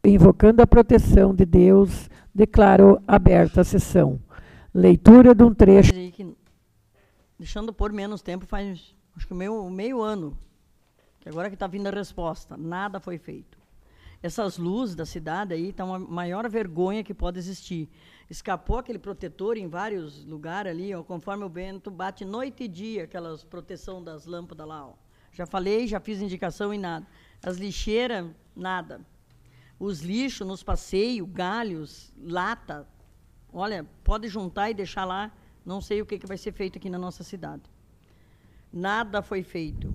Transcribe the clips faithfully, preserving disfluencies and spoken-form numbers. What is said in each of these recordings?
Invocando a proteção de Deus, declaro aberta a sessão. Leitura de um trecho. Deixando por menos tempo, faz acho que meio, meio ano, que agora que está vindo a resposta, nada foi feito. Essas luzes da cidade aí estão a maior vergonha que pode existir. Escapou aquele protetor em vários lugares ali, ó, conforme o vento bate noite e dia, aquelas proteção das lâmpadas lá. Ó. Já falei, já fiz indicação e nada. As lixeiras, nada. Os lixos nos passeios, galhos, lata, olha, pode juntar e deixar lá, não sei o que, que vai ser feito aqui na nossa cidade. Nada foi feito.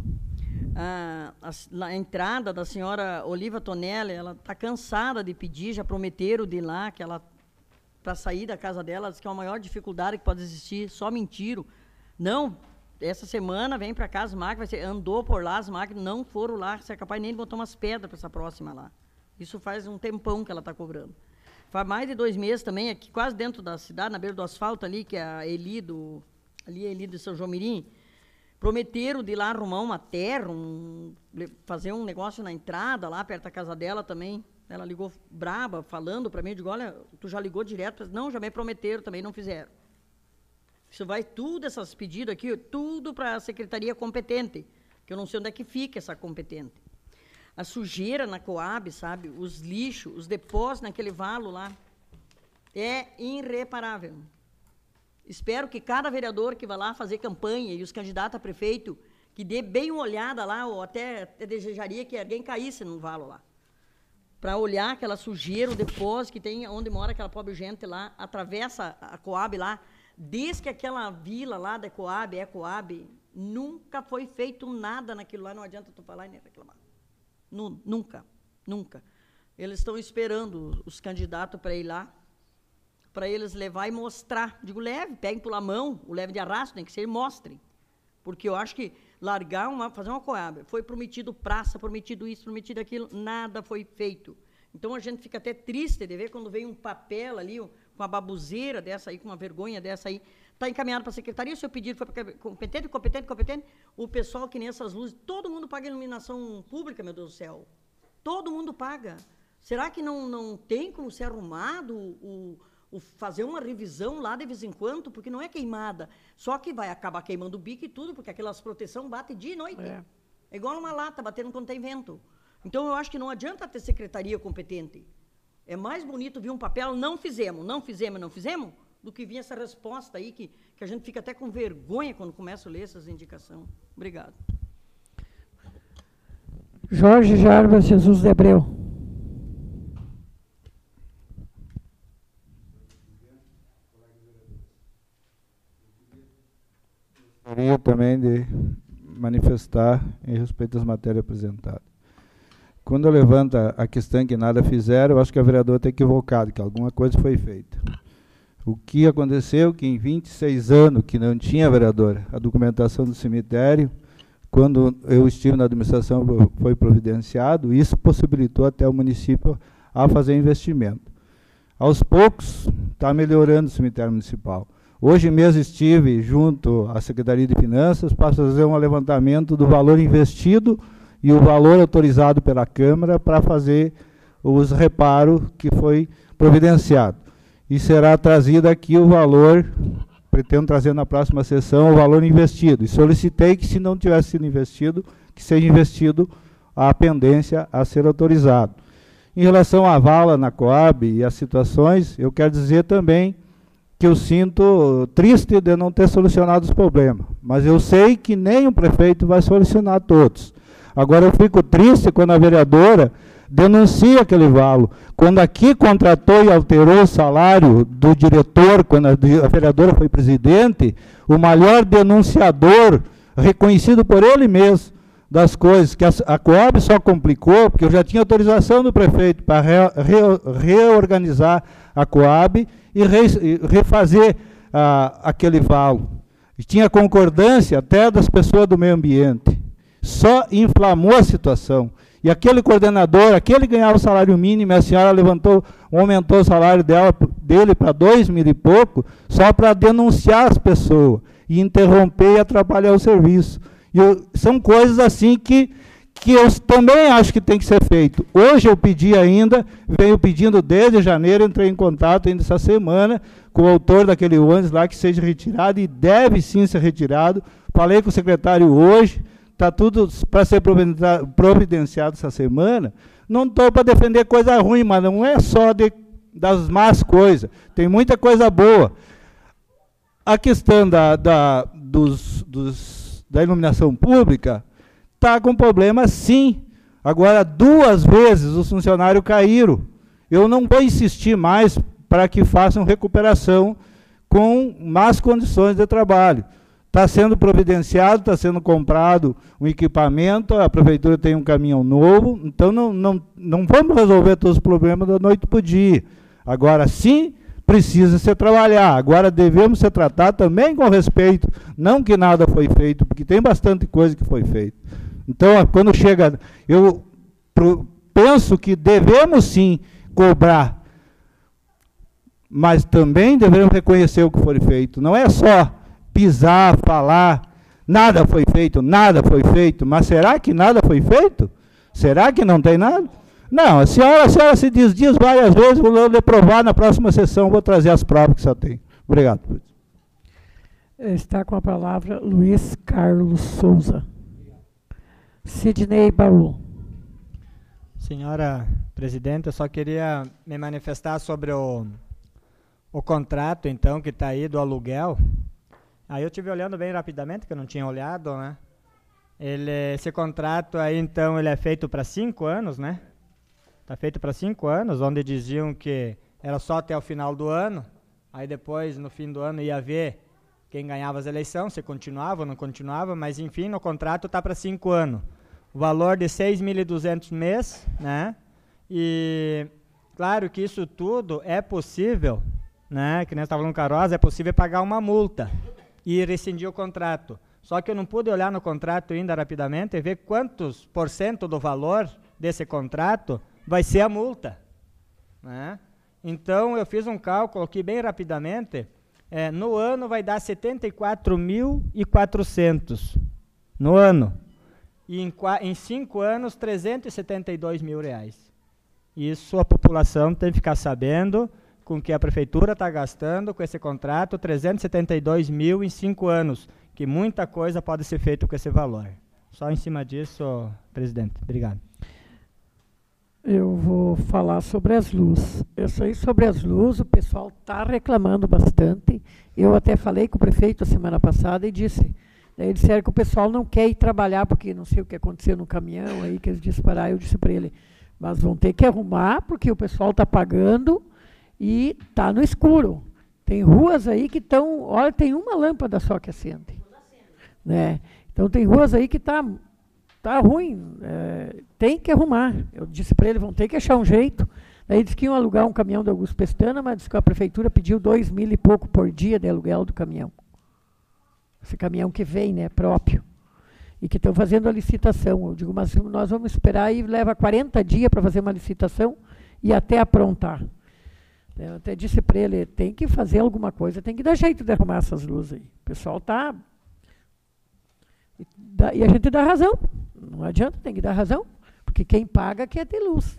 A, a, a entrada da senhora Oliva Tonelli, ela está cansada de pedir, já prometeram de ir lá, que ela, para sair da casa dela, diz que é a maior dificuldade que pode existir, só mentiram. Não, essa semana vem para cá as máquinas, andou por lá, as máquinas não foram lá, você é capaz nem de botar umas pedras para essa próxima lá. Isso faz um tempão que ela está cobrando. Faz mais de dois meses também, aqui quase dentro da cidade, na beira do asfalto ali, que é a Eli do, ali é Eli de São João Mirim, prometeram de ir lá arrumar uma terra, um, fazer um negócio na entrada, lá perto da casa dela também. Ela ligou braba, falando para mim, eu digo, olha, tu já ligou direto? Não, já me prometeram, também não fizeram. Isso vai tudo, esses pedidos aqui, tudo para a secretaria competente, que eu não sei onde é que fica essa competente. A sujeira na Coab, sabe, os lixos, os depósitos naquele valo lá, é irreparável. Espero que cada vereador que vai lá fazer campanha e os candidatos a prefeito, que dê bem uma olhada lá, ou até, até desejaria que alguém caísse no valo lá, para olhar aquela sujeira, o depósito que tem onde mora aquela pobre gente lá, atravessa a Coab lá, desde que aquela vila lá da Coab, é Coab, nunca foi feito nada naquilo lá, não adianta tu falar e nem reclamar. Nunca, nunca. Eles estão esperando os candidatos para ir lá, para eles levar e mostrar. Digo, leve, peguem pela mão, o leve de arrasto, tem que ser, mostrem. Porque eu acho que largar, uma, fazer uma Coab, foi prometido praça, prometido isso, prometido aquilo, nada foi feito. Então, a gente fica até triste de ver quando vem um papel ali, com uma babuzeira dessa aí, com uma vergonha dessa aí, está encaminhado para a secretaria, o seu pedido foi para competente, competente, competente, o pessoal que nem essas luzes, todo mundo paga iluminação pública, meu Deus do céu. Todo mundo paga. Será que não, não tem como ser arrumado, o, o, fazer uma revisão lá de vez em quando, porque não é queimada, só que vai acabar queimando o bico e tudo, porque aquelas proteção batem dia e noite. É, é igual uma lata batendo quando tem vento. Então, eu acho que não adianta ter secretaria competente. É mais bonito vir um papel, não fizemos, não fizemos, não fizemos, do que vir essa resposta aí, que, que a gente fica até com vergonha quando começa a ler essas indicações. Obrigado. Jorge Jarbas Jesus de Abreu. Gostaria também de manifestar em respeito às matérias apresentadas. Quando eu levanto a questão que nada fizeram, eu acho que a vereadora está equivocada, que alguma coisa foi feita. O que aconteceu que em vinte e seis anos que não tinha, vereadora, a documentação do cemitério, quando eu estive na administração foi providenciado, isso possibilitou até o município a fazer investimento. Aos poucos, está melhorando o cemitério municipal. Hoje mesmo estive junto à Secretaria de Finanças para fazer um levantamento do valor investido e o valor autorizado pela Câmara para fazer os reparos que foi providenciado. E será trazido aqui o valor, pretendo trazer na próxima sessão, o valor investido. E solicitei que, se não tivesse sido investido, que seja investido a pendência a ser autorizado. Em relação à vala na Coab e as situações, eu quero dizer também que eu sinto triste de não ter solucionado os problemas. Mas eu sei que nem o prefeito vai solucionar todos. Agora, eu fico triste quando a vereadora denuncia aquele valo. Quando aqui contratou e alterou o salário do diretor, quando a vereadora foi presidente, o maior denunciador, reconhecido por ele mesmo, das coisas, que a, a Coab só complicou, porque eu já tinha autorização do prefeito para re, re, reorganizar a Coab e, re, e refazer ah, aquele valo. E tinha concordância até das pessoas do meio ambiente. Só inflamou a situação. E aquele coordenador, aquele ganhava o salário mínimo, e a senhora levantou, aumentou o salário dela, dele para dois mil e pouco, só para denunciar as pessoas, e interromper e atrapalhar o serviço. E eu, são coisas assim que, que eu também acho que tem que ser feito. Hoje eu pedi ainda, venho pedindo desde janeiro, entrei em contato ainda essa semana com o autor daquele ônibus lá que seja retirado, e deve sim ser retirado. Falei com o secretário hoje, está tudo para ser providenciado essa semana. Não estou para defender coisa ruim, mas não é só de, das más coisas, tem muita coisa boa. A questão da, da, dos, dos, da iluminação pública está com problema, sim. Agora, duas vezes os funcionários caíram. Eu não vou insistir mais para que façam recuperação com más condições de trabalho. Está sendo providenciado, está sendo comprado um equipamento, a prefeitura tem um caminhão novo, então não, não, não vamos resolver todos os problemas da noite para o dia. Agora, sim, precisa se trabalhar. Agora, devemos se tratar também com respeito, não que nada foi feito, porque tem bastante coisa que foi feita. Então, quando chega, eu pro, penso que devemos sim cobrar, mas também devemos reconhecer o que foi feito. Não é só pisar, falar, nada foi feito, nada foi feito, mas será que nada foi feito? Será que não tem nada? Não, a senhora, a senhora se diz, diz várias vezes, vou lhe provar na próxima sessão, vou trazer as provas que só tem. Obrigado. Está com a palavra Luiz Carlos Souza. Sidney Baú. Senhora presidente, eu só queria me manifestar sobre o, o contrato, então, que está aí do aluguel. Aí eu estive olhando bem rapidamente, que eu não tinha olhado, né? Ele, esse contrato aí, então, ele é feito para cinco anos, né? Está feito para cinco anos, onde diziam que era só até o final do ano, aí depois, no fim do ano, ia ver quem ganhava as eleições, se continuava ou não continuava, mas, enfim, no contrato está para cinco anos. O valor de seis mil e duzentos mês, né? E, claro que isso tudo é possível, né? Que nós estávamos falando com a Rosa, é possível pagar uma multa e rescindir o contrato. Só que eu não pude olhar no contrato ainda rapidamente e ver quantos por cento do valor desse contrato vai ser a multa, né? Então, eu fiz um cálculo aqui bem rapidamente, é, no ano vai dar setenta e quatro mil e quatrocentos, no ano, e em, em cinco anos, trezentos e setenta e dois mil reais. Isso a população tem que ficar sabendo, com que a prefeitura está gastando com esse contrato, trezentos e setenta e dois mil em cinco anos, que muita coisa pode ser feita com esse valor. Só em cima disso, presidente. Obrigado. Eu vou falar sobre as luzes. Eu sei sobre as luzes, o pessoal está reclamando bastante. Eu até falei com o prefeito a semana passada e disse, daí eles disseram que o pessoal não quer ir trabalhar, porque não sei o que aconteceu no caminhão aí, que eles dispararam. Eu disse para ele, mas vão ter que arrumar, porque o pessoal está pagando e está no escuro. Tem ruas aí que estão, olha, tem uma lâmpada só que acende. Né? Então tem ruas aí que está... Está ruim, é, tem que arrumar. Eu disse para ele, vão ter que achar um jeito. Daí disse que iam alugar um caminhão do Augusto Pestana, mas disse que a prefeitura pediu dois mil e pouco por dia de aluguel do caminhão. Esse caminhão que vem, né, próprio. E que estão fazendo a licitação. Eu digo, mas nós vamos esperar e leva quarenta dias para fazer uma licitação e até aprontar. Eu até disse para ele, tem que fazer alguma coisa, tem que dar jeito de arrumar essas luzes aí. O pessoal está... E a gente dá razão. Não adianta, tem que dar razão, porque quem paga quer ter luz.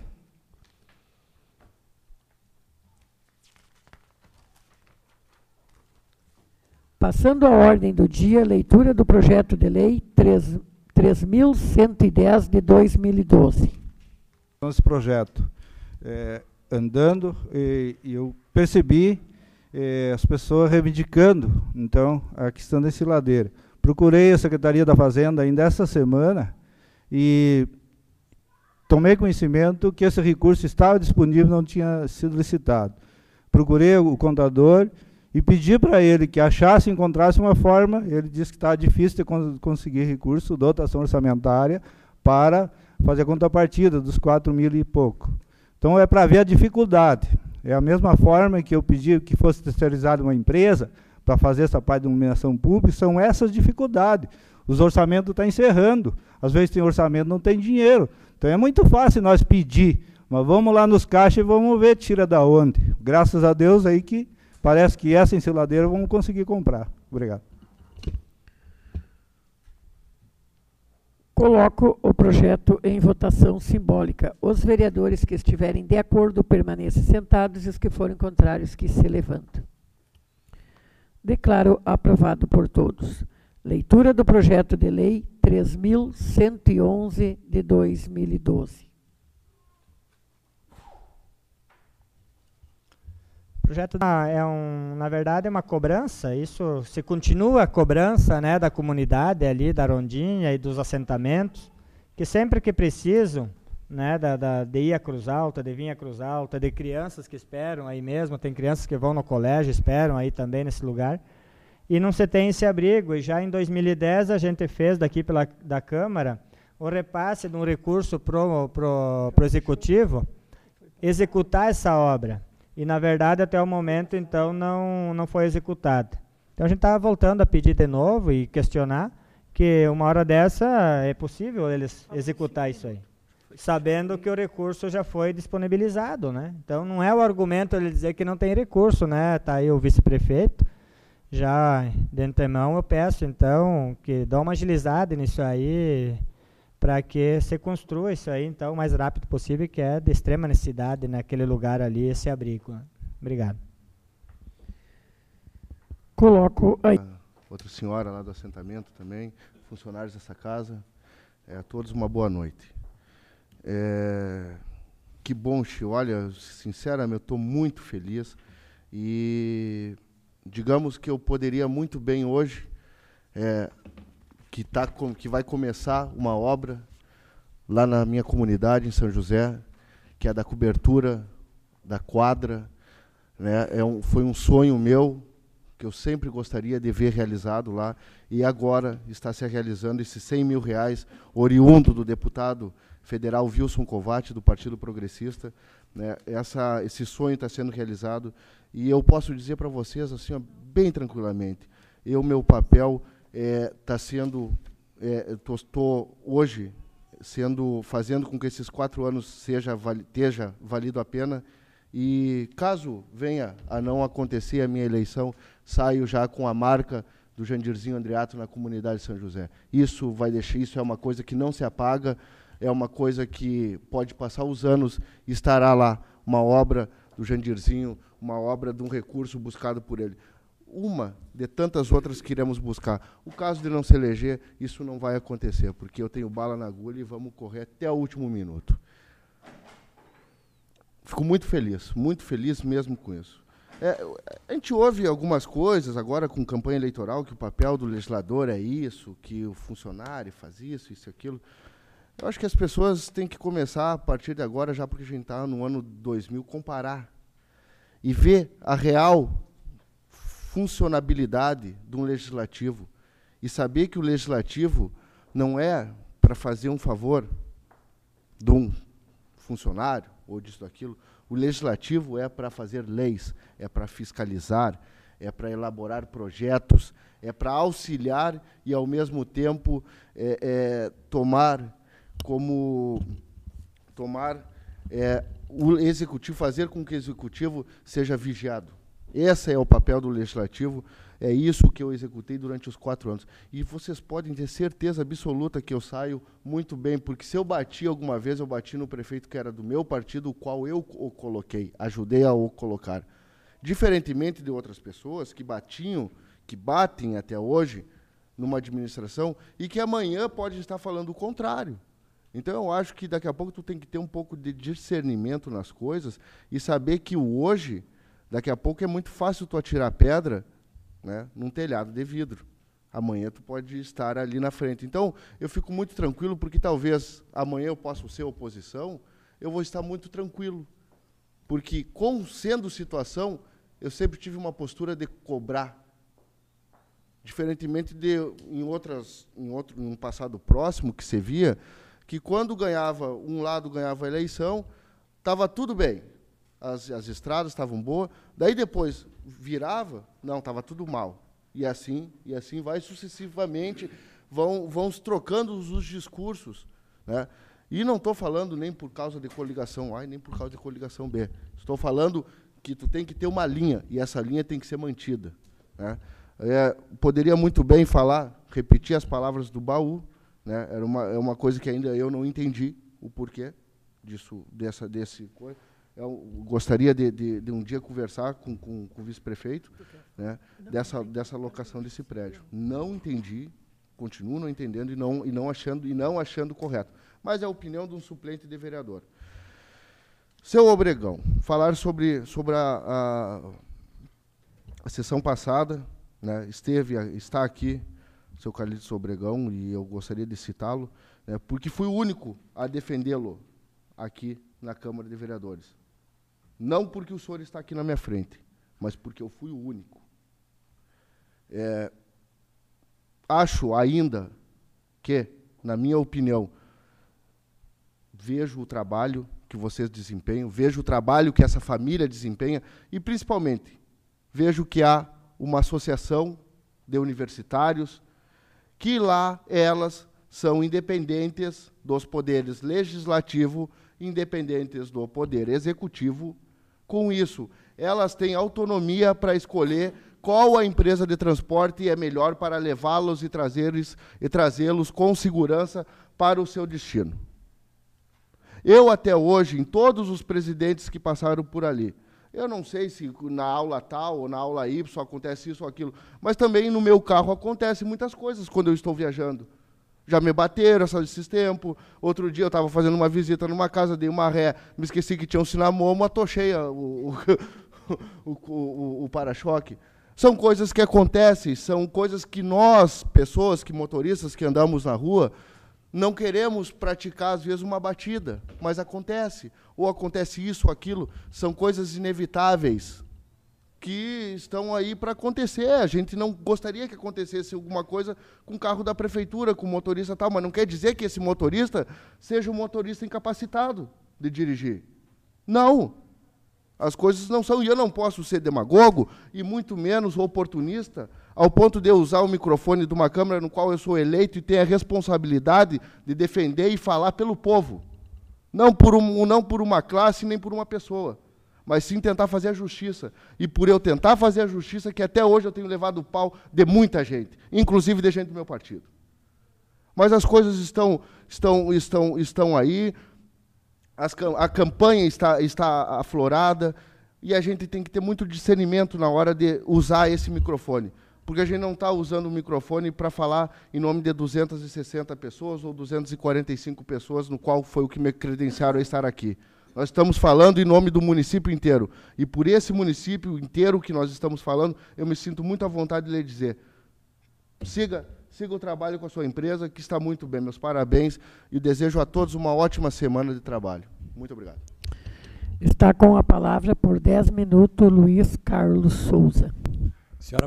Passando a ordem do dia, leitura do projeto de lei três mil cento e dez de dois mil e doze. Esse projeto é, andando, e, e eu percebi é, as pessoas reivindicando, então, a questão da ensiladeira. Procurei a Secretaria da Fazenda ainda essa semana e tomei conhecimento que esse recurso estava disponível, não tinha sido licitado. Procurei o contador e pedi para ele que achasse, encontrasse uma forma. Ele disse que estava difícil de conseguir recurso, dotação orçamentária, para fazer a contrapartida dos quatro mil e pouco. Então, é para ver a dificuldade. É a mesma forma que eu pedi que fosse terceirizada uma empresa para fazer essa parte de iluminação pública, são essas dificuldades. Os orçamentos estão encerrando. Às vezes tem orçamento, não tem dinheiro. Então é muito fácil nós pedir, mas vamos lá nos caixas e vamos ver, tira da onde. Graças a Deus aí que parece que essa ensiladeira vamos conseguir comprar. Obrigado. Coloco o projeto em votação simbólica. Os vereadores que estiverem de acordo permaneçam sentados e os que forem contrários que se levantem. Declaro aprovado por todos. Leitura do projeto de lei três mil cento e onze de dois mil e doze. O projeto é um, na verdade, é uma cobrança. Isso se continua a cobrança, né, da comunidade ali, da Rondinha e dos assentamentos, que sempre que precisam, né, da, da, de ir a Cruz Alta, de vir a Cruz Alta, de crianças que esperam aí mesmo, tem crianças que vão no colégio, esperam aí também nesse lugar, e não se tem esse abrigo. E já em dois mil e dez a gente fez daqui pela, da Câmara o repasse de um recurso para o Executivo executar essa obra. E, na verdade, até o momento, então, não, não foi executada. Então, a gente estava voltando a pedir de novo e questionar que uma hora dessa é possível eles executar isso aí, sabendo que o recurso já foi disponibilizado, né? Então, não é o argumento ele dizer que não tem recurso, né? Está aí o vice-prefeito. Já, de antemão, eu peço, então, que dá uma agilizada nisso aí, para que se construa isso aí, então, o mais rápido possível, que é de extrema necessidade naquele lugar ali, esse abrigo. Obrigado. Coloco aí. Outra senhora lá do assentamento também, funcionários dessa casa, é, a todos uma boa noite. É, que bom, Chiu, olha, sinceramente, eu estou muito feliz e digamos que eu poderia muito bem hoje... É, que, tá com, que vai começar uma obra lá na minha comunidade, em São José, que é da cobertura da quadra. Né? É um, foi um sonho meu, que eu sempre gostaria de ver realizado lá, e agora está se realizando esses cem mil reais, oriundo do deputado federal Wilson Covatti, do Partido Progressista. Né? Essa, esse sonho está sendo realizado, e eu posso dizer para vocês, assim, ó, bem tranquilamente, eu, meu papel... está é, sendo, estou é, hoje sendo, fazendo com que esses quatro anos seja, vali, esteja valido a pena, e caso venha a não acontecer a minha eleição, saio já com a marca do Jandirzinho Andreato na comunidade de São José. Isso vai deixar, isso é uma coisa que não se apaga, é uma coisa que pode passar os anos e estará lá, uma obra do Jandirzinho, uma obra de um recurso buscado por ele. Uma de tantas outras que iremos buscar. O caso de não se eleger, isso não vai acontecer, porque eu tenho bala na agulha e vamos correr até o último minuto. Fico muito feliz, muito feliz mesmo com isso. É, a gente ouve algumas coisas agora com campanha eleitoral, que o papel do legislador é isso, que o funcionário faz isso, isso e aquilo. Eu acho que as pessoas têm que começar, a partir de agora, já porque a gente está no ano dois mil, comparar e ver a real funcionabilidade de um legislativo e saber que o legislativo não é para fazer um favor de um funcionário ou disso daquilo. O legislativo é para fazer leis, é para fiscalizar, é para elaborar projetos, é para auxiliar e, ao mesmo tempo, é, é, tomar como tomar é, o executivo, fazer com que o executivo seja vigiado. Esse é o papel do legislativo, é isso que eu executei durante os quatro anos. E vocês podem ter certeza absoluta que eu saio muito bem, porque se eu bati alguma vez, eu bati no prefeito que era do meu partido, o qual eu o coloquei, ajudei a o colocar. Diferentemente de outras pessoas que batiam, que batem até hoje numa administração e que amanhã pode estar falando o contrário. Então, eu acho que daqui a pouco tu tem que ter um pouco de discernimento nas coisas e saber que o hoje... Daqui a pouco é muito fácil tu atirar pedra, né, num telhado de vidro. Amanhã tu pode estar ali na frente. Então, eu fico muito tranquilo, porque talvez amanhã eu possa ser oposição, eu vou estar muito tranquilo. Porque, com sendo situação, eu sempre tive uma postura de cobrar. Diferentemente de em, outras, em, outro, em um passado próximo, que se via, que quando ganhava, um lado ganhava a eleição, estava tudo bem. As, as estradas estavam boas, daí depois virava, não, estava tudo mal. E assim, e assim vai sucessivamente, vão, vão se trocando os, os discursos. Né? E não estou falando nem por causa de coligação A, nem por causa de coligação B. Estou falando que tu tem que ter uma linha, e essa linha tem que ser mantida. Né? É, poderia muito bem falar, repetir as palavras do Baú, né? Era uma, é uma coisa que ainda eu não entendi o porquê disso, dessa, desse coisa. Eu gostaria de, de, de um dia conversar com, com, com o vice-prefeito, né, dessa, dessa locação desse prédio. Não entendi, continuo não entendendo e não, e não, achando, e não achando correto. Mas é a opinião de um suplente de vereador. Seu Obregão, falar sobre, sobre a, a, a sessão passada, né, esteve, está aqui o seu Carlitos Obregão, e eu gostaria de citá-lo, né, porque fui o único a defendê-lo aqui na Câmara de Vereadores. Não porque o senhor está aqui na minha frente, mas porque eu fui o único. É, acho ainda que, na minha opinião, vejo o trabalho que vocês desempenham, vejo o trabalho que essa família desempenha e, principalmente, vejo que há uma associação de universitários que lá elas são independentes dos poderes legislativo, independentes do poder executivo. Com isso, elas têm autonomia para escolher qual a empresa de transporte é melhor para levá-los e trazê-los e trazê-los com segurança para o seu destino. Eu, até hoje, em todos os presidentes que passaram por ali, eu não sei se na aula tal ou na aula Y acontece isso ou aquilo, mas também no meu carro acontece muitas coisas quando eu estou viajando. Já me bateram esses tempos. Outro dia eu estava fazendo uma visita numa casa, dei uma ré, me esqueci que tinha um cinamomo, atochei o, o, o, o, o para-choque. São coisas que acontecem, são coisas que nós, pessoas, que motoristas que andamos na rua, não queremos praticar, às vezes, uma batida, mas acontece. Ou acontece isso ou aquilo. São coisas inevitáveis que estão aí para acontecer. A gente não gostaria que acontecesse alguma coisa com o carro da prefeitura, com o motorista e tal, mas não quer dizer que esse motorista seja um motorista incapacitado de dirigir. Não. As coisas não são, e eu não posso ser demagogo, e muito menos oportunista, ao ponto de eu usar o microfone de uma Câmara no qual eu sou eleito e tenho a responsabilidade de defender e falar pelo povo. Não por, um, não por uma classe, nem por uma pessoa, mas sim tentar fazer a justiça. E por eu tentar fazer a justiça, que até hoje eu tenho levado o pau de muita gente, inclusive de gente do meu partido. Mas as coisas estão, estão, estão, estão aí, as, a campanha está, está aflorada, e a gente tem que ter muito discernimento na hora de usar esse microfone. Porque a gente não está usando o microfone para falar em nome de duzentas e sessenta pessoas ou duzentas e quarenta e cinco pessoas, no qual foi o que me credenciaram a estar aqui. Nós estamos falando em nome do município inteiro. E por esse município inteiro que nós estamos falando, eu me sinto muito à vontade de lhe dizer, siga, siga o trabalho com a sua empresa, que está muito bem. Meus parabéns e desejo a todos uma ótima semana de trabalho. Muito obrigado. Está com a palavra por dez minutos Luiz Carlos Souza. Senhora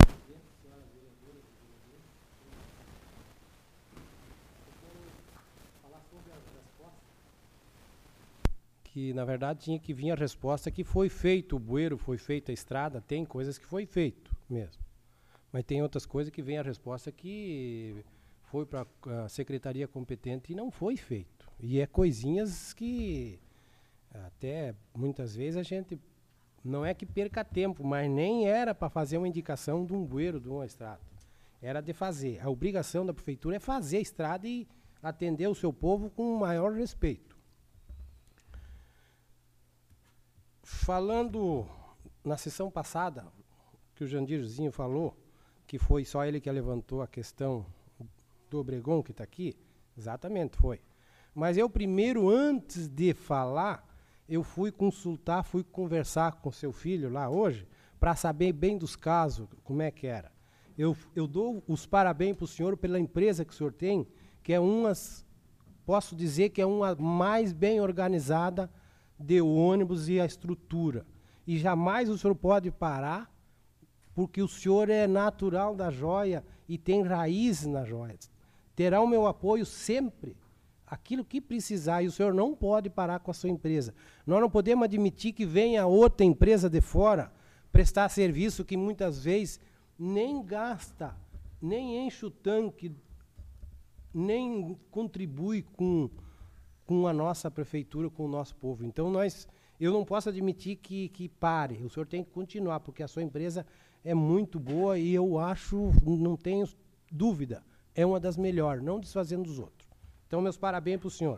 que, na verdade, tinha que vir a resposta que foi feito o bueiro, foi feita a estrada, tem coisas que foi feito mesmo. Mas tem outras coisas que vem a resposta que foi para a secretaria competente e não foi feito. E é coisinhas que até muitas vezes a gente não é que perca tempo, mas nem era para fazer uma indicação de um bueiro, de uma estrada. Era de fazer. A obrigação da prefeitura é fazer a estrada e atender o seu povo com o maior respeito. Falando na sessão passada, que o Jandirzinho falou, que foi só ele que levantou a questão do Obregão, que está aqui, exatamente, foi. Mas eu primeiro, antes de falar, eu fui consultar, fui conversar com seu filho lá hoje, para saber bem dos casos, como é que era. Eu, eu dou os parabéns para o senhor pela empresa que o senhor tem, que é umas, posso dizer que é uma mais bem organizada de ônibus e a estrutura. E jamais o senhor pode parar, porque o senhor é natural da joia e tem raízes na joia. Terá o meu apoio sempre, aquilo que precisar, e o senhor não pode parar com a sua empresa. Nós não podemos admitir que venha outra empresa de fora prestar serviço que muitas vezes nem gasta, nem enche o tanque, nem contribui com com a nossa prefeitura, com o nosso povo. Então, nós, eu não posso admitir que, que pare. O senhor tem que continuar, porque a sua empresa é muito boa e eu acho, não tenho dúvida, é uma das melhores, não desfazendo dos outros. Então, meus parabéns para o senhor.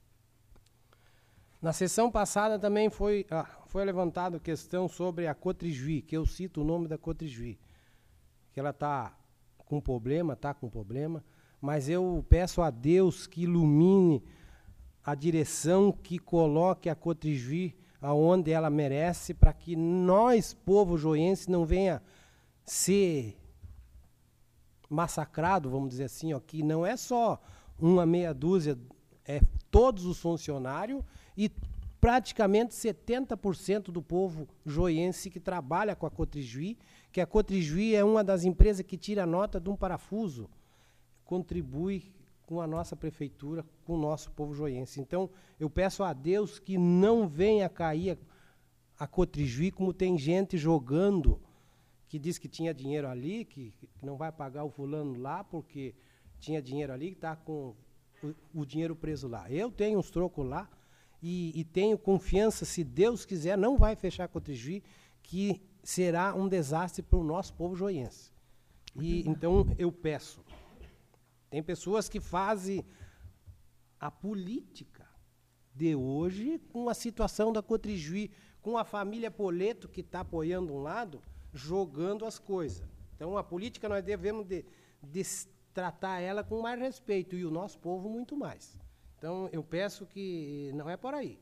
Na sessão passada também foi, ah, foi levantada a questão sobre a Cotrijuí, que eu cito o nome da Cotrijuí, que ela está com problema, está com problema, mas eu peço a Deus que ilumine a direção, que coloque a Cotrijuí aonde ela merece, para que nós, povo joense, não venha ser massacrado, vamos dizer assim, ó, que não é só uma meia dúzia, é todos os funcionários e praticamente setenta por cento do povo joense que trabalha com a Cotrijuí, que a Cotrijuí é uma das empresas que tira nota de um parafuso, contribui com a nossa prefeitura, com o nosso povo joense. Então, eu peço a Deus que não venha cair a, a Cotrijuí, como tem gente jogando, que diz que tinha dinheiro ali, que, que não vai pagar o fulano lá, porque tinha dinheiro ali, que está com o, o dinheiro preso lá. Eu tenho uns trocos lá, e, e tenho confiança, se Deus quiser, não vai fechar a Cotrijuí, que será um desastre para o nosso povo joense. E, então, eu peço. Tem pessoas que fazem a política de hoje com a situação da Cotrijuí, com a família Poleto, que está apoiando um lado, jogando as coisas. Então, a política nós devemos de, de tratar ela com mais respeito, e o nosso povo muito mais. Então, eu peço que não é por aí.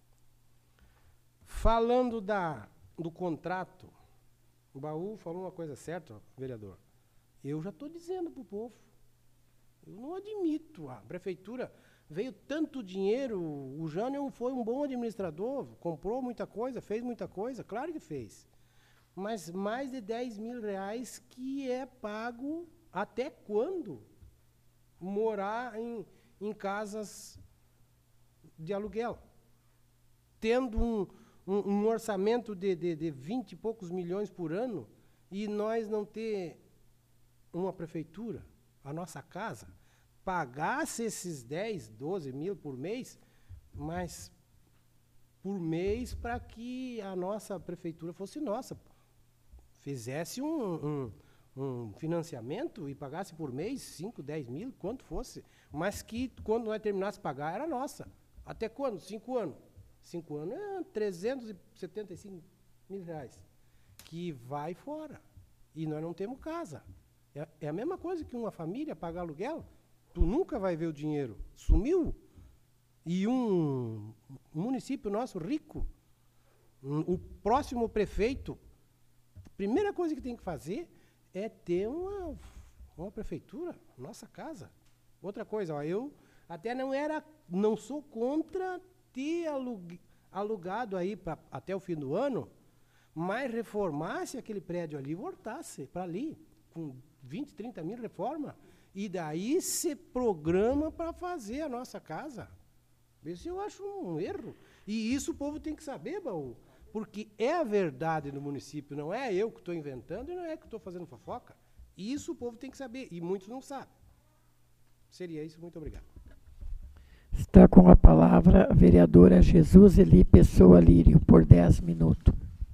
Falando da, do contrato, o Baú falou uma coisa certa, vereador. Eu já estou dizendo para o povo. Eu não admito. A prefeitura veio tanto dinheiro, o Jânio foi um bom administrador, comprou muita coisa, fez muita coisa, claro que fez. Mas mais de dez mil reais que é pago até quando? Morar em, em casas de aluguel. Tendo um, um, um orçamento de, de, de vinte e poucos milhões por ano, e nós não ter uma prefeitura, a nossa casa, pagasse esses dez, doze mil por mês, mas por mês para que a nossa prefeitura fosse nossa. Fizesse um, um, um financiamento e pagasse por mês cinco, dez mil, quanto fosse, mas que quando nós terminasse de pagar era nossa. Até quando? Cinco anos. Cinco anos é trezentos e setenta e cinco mil reais, que vai fora. E nós não temos casa. É, é a mesma coisa que uma família pagar aluguel. Tu nunca vai ver o dinheiro. Sumiu. E um, um município nosso rico, um, o próximo prefeito, a primeira coisa que tem que fazer é ter uma, uma prefeitura, nossa casa. Outra coisa, ó, eu até não era, não sou contra ter alug, alugado aí pra, até o fim do ano, mas reformasse aquele prédio ali e voltasse para ali, com vinte, trinta mil reforma, e daí se programa para fazer a nossa casa. Isso eu acho um erro. E isso o povo tem que saber, Baú, porque é a verdade no município, não é eu que estou inventando e não é que estou fazendo fofoca. Isso o povo tem que saber, e muitos não sabem. Seria isso, muito obrigado. Está com a palavra a vereadora Jesus Eli Pessoa Lírio, por dez minutos.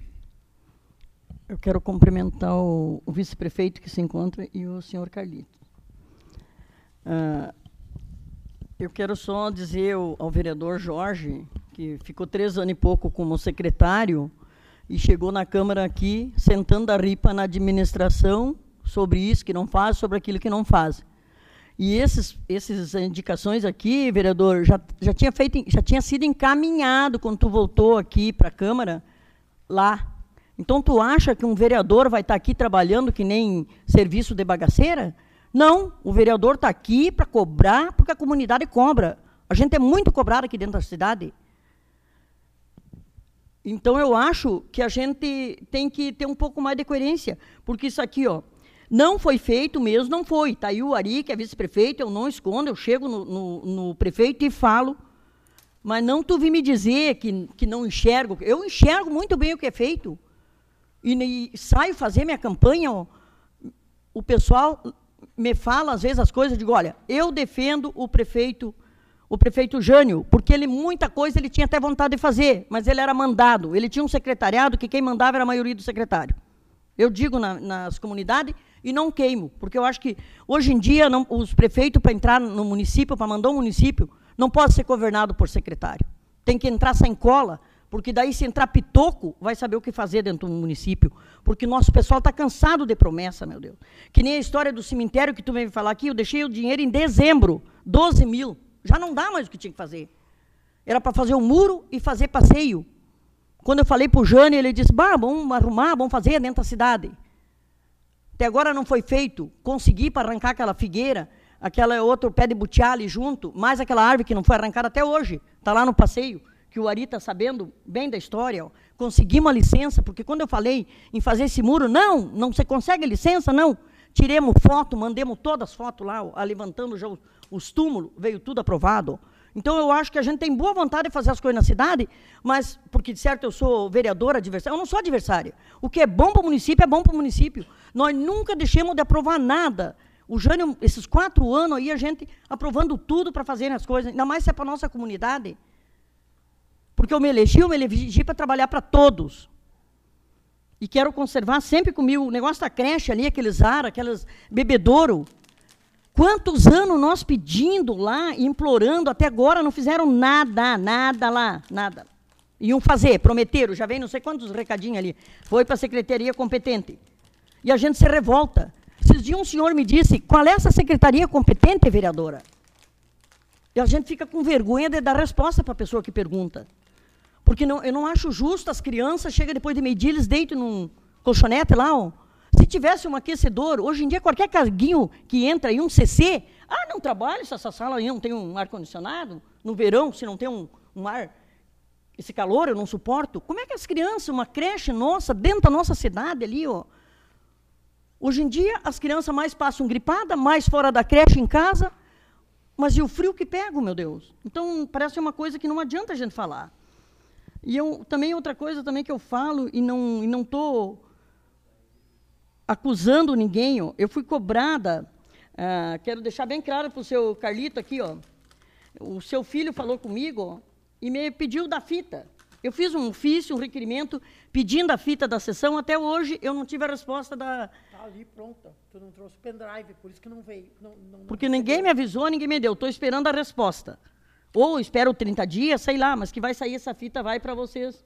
Eu quero cumprimentar o, o vice-prefeito que se encontra e o senhor Carlito. Ah, eu quero só dizer ao, ao vereador Jorge, que ficou três anos e pouco como secretário e chegou na Câmara aqui, sentando a ripa na administração sobre isso que não faz, sobre aquilo que não faz. E esses, essas indicações aqui, vereador, já, já, tinha feito, já tinha sido encaminhado quando tu voltou aqui para a Câmara, lá. Então, tu acha que um vereador vai estar aqui trabalhando que nem serviço de bagaceira? Não, o vereador está aqui para cobrar, porque a comunidade cobra. A gente é muito cobrado aqui dentro da cidade. Então, eu acho que a gente tem que ter um pouco mais de coerência, porque isso aqui, ó, não foi feito mesmo, não foi. Está aí o Ari, que é vice-prefeito, eu não escondo, eu chego no, no, no prefeito e falo, mas não tu vir me dizer que, que não enxergo. Eu enxergo muito bem o que é feito. E, e saio fazer minha campanha, ó, o pessoal me fala, às vezes, as coisas, eu digo, olha, eu defendo o prefeito, o prefeito Jânio, porque ele, muita coisa, ele tinha até vontade de fazer, mas ele era mandado, ele tinha um secretariado que quem mandava era a maioria do secretário. Eu digo na, nas comunidades, e não queimo, porque eu acho que, hoje em dia, não, os prefeitos, para entrar no município, para mandar um município, não pode ser governado por secretário. Tem que entrar sem cola, porque daí, se entrar pitoco, vai saber o que fazer dentro do município, porque nosso pessoal está cansado de promessa, meu Deus. Que nem a história do cemitério que tu veio falar aqui, eu deixei o dinheiro em dezembro, doze mil, já não dá mais o que tinha que fazer. Era para fazer o muro e fazer passeio. Quando eu falei para o Jânio, ele disse, bah, vamos arrumar, vamos fazer dentro da cidade. Até agora não foi feito. Consegui para arrancar aquela figueira, aquela outro pé de butiá ali junto, mais aquela árvore que não foi arrancada até hoje. Está lá no passeio, que o Ari está sabendo bem da história. Ó. Conseguimos a licença, porque quando eu falei em fazer esse muro, não, não se consegue licença, não. Tiremos foto, mandemos todas as fotos lá, ó, levantando já os, os túmulos, veio tudo aprovado. Ó. Então, eu acho que a gente tem boa vontade de fazer as coisas na cidade, mas, porque, de certo, eu sou vereadora, adversária, eu não sou adversária. O que é bom para o município, é bom para o município. Nós nunca deixamos de aprovar nada. O Jânio, esses quatro anos aí, a gente aprovando tudo para fazer as coisas, ainda mais se é para a nossa comunidade. Porque eu me elegi, eu me elegi para trabalhar para todos. E quero conservar sempre comigo o negócio da creche ali, aqueles ar, aqueles bebedouro. Quantos anos nós pedindo lá, implorando, até agora não fizeram nada, nada lá, nada. Iam fazer, prometeram, já vem não sei quantos recadinhos ali. Foi para a secretaria competente. E a gente se revolta. Esses dias um senhor me disse, qual é essa secretaria competente, vereadora? E a gente fica com vergonha de dar resposta para a pessoa que pergunta. Porque não, eu não acho justo as crianças, chegam depois de meio-dia, eles deitam num colchonete lá, ó. Se tivesse um aquecedor, hoje em dia, qualquer carguinho que entra aí, um C C, ah, não trabalho se essa sala aí não tem um ar-condicionado, no verão, se não tem um, um ar, esse calor eu não suporto. Como é que as crianças, uma creche nossa, dentro da nossa cidade ali, ó, hoje em dia, as crianças mais passam gripada, mais fora da creche em casa, mas e o frio que pega, meu Deus? Então, parece uma coisa que não adianta a gente falar. E eu, também, outra coisa também que eu falo, e não estou... Não acusando ninguém, ó. Eu fui cobrada, ah, quero deixar bem claro para o seu Carlito aqui, ó, o seu filho falou comigo, ó, e me pediu da fita. Eu fiz um ofício, um requerimento, pedindo a fita da sessão, até hoje eu não tive a resposta da... Está ali pronta, tu não trouxe pendrive, por isso que não veio. Não, não, não Porque ninguém me avisou, ninguém me deu, estou esperando a resposta. Ou espero trinta dias, sei lá, mas que vai sair essa fita, vai para vocês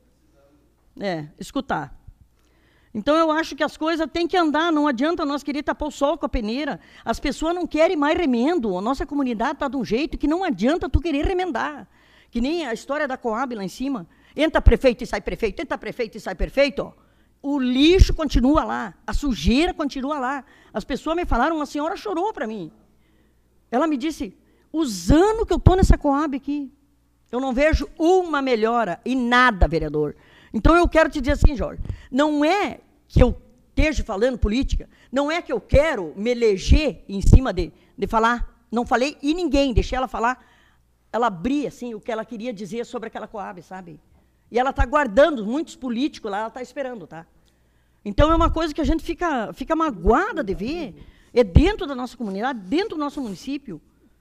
é, escutar. Então, eu acho que as coisas têm que andar, não adianta nós querer tapar o sol com a peneira. As pessoas não querem mais remendo, a nossa comunidade está de um jeito que não adianta tu querer remendar. Que nem a história da Coab lá em cima. Entra prefeito e sai prefeito, entra prefeito e sai prefeito. Ó. O lixo continua lá, a sujeira continua lá. As pessoas me falaram, uma senhora chorou para mim. Ela me disse, os anos que eu estou nessa Coab aqui, eu não vejo uma melhora e nada, vereador. Então, eu quero te dizer assim, Jorge, não é que eu esteja falando política, não é que eu quero me eleger em cima de, de falar, não falei e ninguém, deixei ela falar, ela abria, assim, o que ela queria dizer sobre aquela Coab, sabe? E ela está guardando, muitos políticos lá, ela está esperando, tá? Então, é uma coisa que a gente fica, fica magoada de ver, é dentro da nossa comunidade, dentro do nosso município.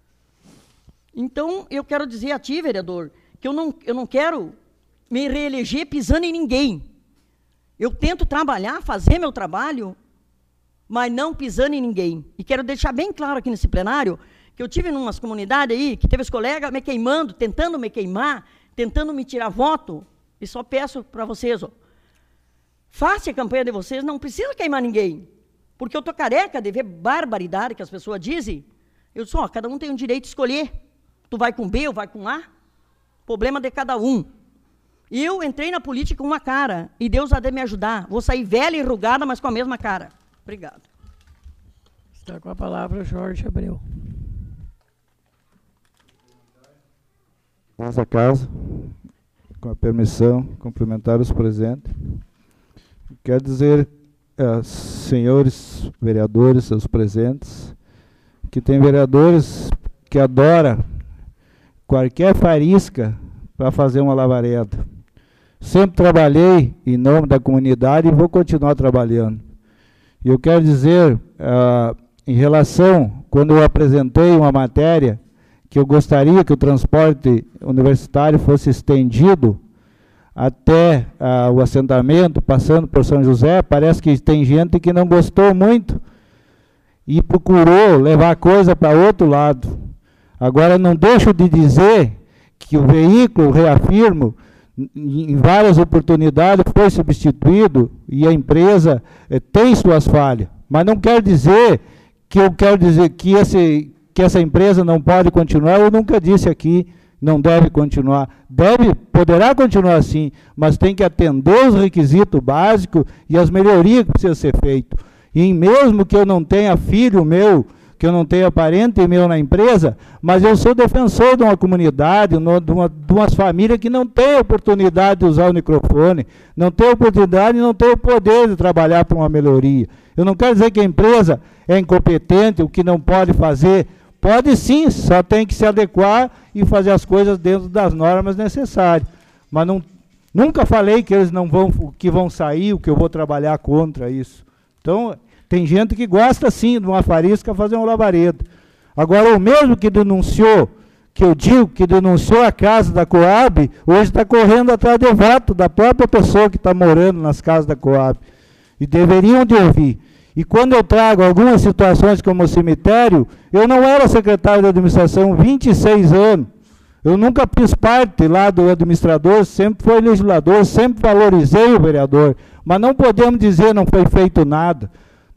Então, eu quero dizer a ti, vereador, que eu não, eu não quero me reeleger pisando em ninguém. Eu tento trabalhar, fazer meu trabalho, mas não pisando em ninguém. E quero deixar bem claro aqui nesse plenário, que eu tive em umas comunidades aí, que teve os colegas me queimando, tentando me queimar, tentando me tirar voto, e só peço para vocês, ó, faça a campanha de vocês, não precisa queimar ninguém, porque eu estou careca de ver barbaridade que as pessoas dizem. Eu disse, ó, cada um tem o direito de escolher, tu vai com B ou vai com A, problema de cada um. Eu entrei na política com uma cara, e Deus há de me ajudar. Vou sair velha e enrugada, mas com a mesma cara. Obrigado. Está com a palavra o Jorge Abreu. Nessa casa, com a permissão, cumprimentar os presentes. Quero dizer, eh, senhores vereadores, seus presentes, que tem vereadores que adoram qualquer farisca para fazer uma lavareda. Sempre trabalhei em nome da comunidade e vou continuar trabalhando. E eu quero dizer, uh, em relação, quando eu apresentei uma matéria, que eu gostaria que o transporte universitário fosse estendido até uh, o assentamento, passando por São José, parece que tem gente que não gostou muito, e procurou levar a coisa para outro lado. Agora, não deixo de dizer que o veículo, reafirmo, em várias oportunidades foi substituído e a empresa eh, tem suas falhas. Mas não quer dizer que eu quero dizer que, esse, que essa empresa não pode continuar. Eu nunca disse aqui, não deve continuar. Deve, poderá continuar sim, mas tem que atender os requisitos básicos e as melhorias que precisam ser feitas. E mesmo que eu não tenha filho meu, que eu não tenha parente meu na empresa, mas eu sou defensor de uma comunidade, no, de, uma, de umas famílias que não têm oportunidade de usar o microfone, não têm oportunidade e não têm o poder de trabalhar para uma melhoria. Eu não quero dizer que a empresa é incompetente, o que não pode fazer. Pode sim, só tem que se adequar e fazer as coisas dentro das normas necessárias. Mas não, nunca falei que eles não vão, que vão sair, o que eu vou trabalhar contra isso. Então, tem gente que gosta sim de uma farisca fazer um labareda. Agora, o mesmo que denunciou, que eu digo que denunciou a casa da Coab, hoje está correndo atrás de voto da própria pessoa que está morando nas casas da Coab. E deveriam de ouvir. E quando eu trago algumas situações como o cemitério, eu não era secretário de administração há vinte e seis anos. Eu nunca fiz parte lá do administrador, sempre fui legislador, sempre valorizei o vereador. Mas não podemos dizer que não foi feito nada.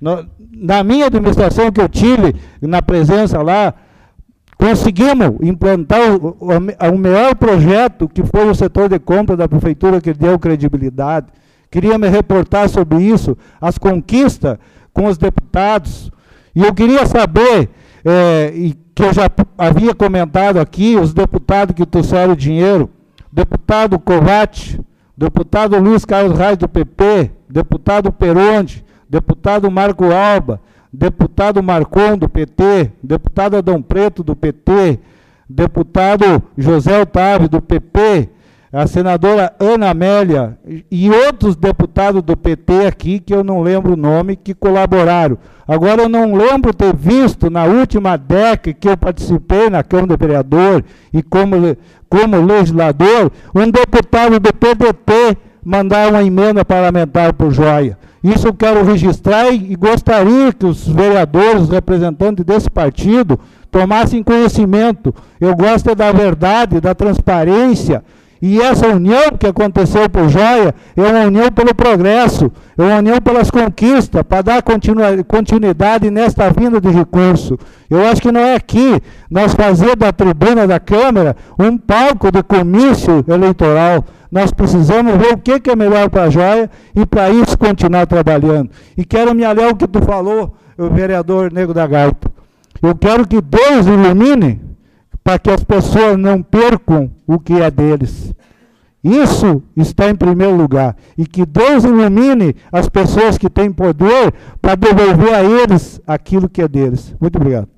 Na minha administração que eu tive, na presença lá, conseguimos implantar o, o, o melhor projeto, que foi o setor de compra da prefeitura, que deu credibilidade. Queria me reportar sobre isso, as conquistas com os deputados. E eu queria saber, é, e que eu já havia comentado aqui, os deputados que trouxeram dinheiro, deputado Kovács, deputado Luiz Carlos Reis do P P, deputado Peronde, deputado Marco Alba, deputado Marcon do P T, deputado Adão Preto do P T, deputado José Otávio do P P, a senadora Ana Amélia e outros deputados do P T aqui, que eu não lembro o nome, que colaboraram. Agora, eu não lembro ter visto na última década que eu participei na Câmara de Vereador e como, como legislador, um deputado do P D T mandar uma emenda parlamentar por joia. Isso eu quero registrar e gostaria que os vereadores, os representantes desse partido, tomassem conhecimento. Eu gosto da verdade, da transparência, e essa união que aconteceu por joia é uma união pelo progresso, é uma união pelas conquistas, para dar continuidade nesta vinda de recurso. Eu acho que não é aqui nós fazer da tribuna da Câmara um palco de comício eleitoral. Nós precisamos ver o que, que é melhor para a joia e para isso continuar trabalhando. E quero me aliar ao que tu falou, o vereador Nego da Gaita. Eu quero que Deus ilumine para que as pessoas não percam o que é deles. Isso está em primeiro lugar. E que Deus ilumine as pessoas que têm poder para devolver a eles aquilo que é deles. Muito obrigado.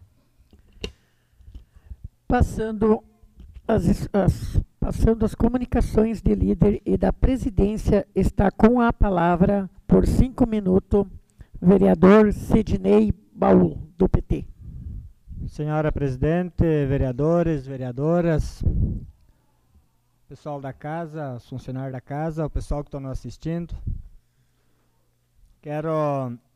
Passando as, as, passando as comunicações de líder e da presidência, está com a palavra, por cinco minutos, vereador Sidney Baú, do P T. Senhora presidente, vereadores, vereadoras, pessoal da casa, os funcionários da casa, o pessoal que está nos assistindo. Quero, em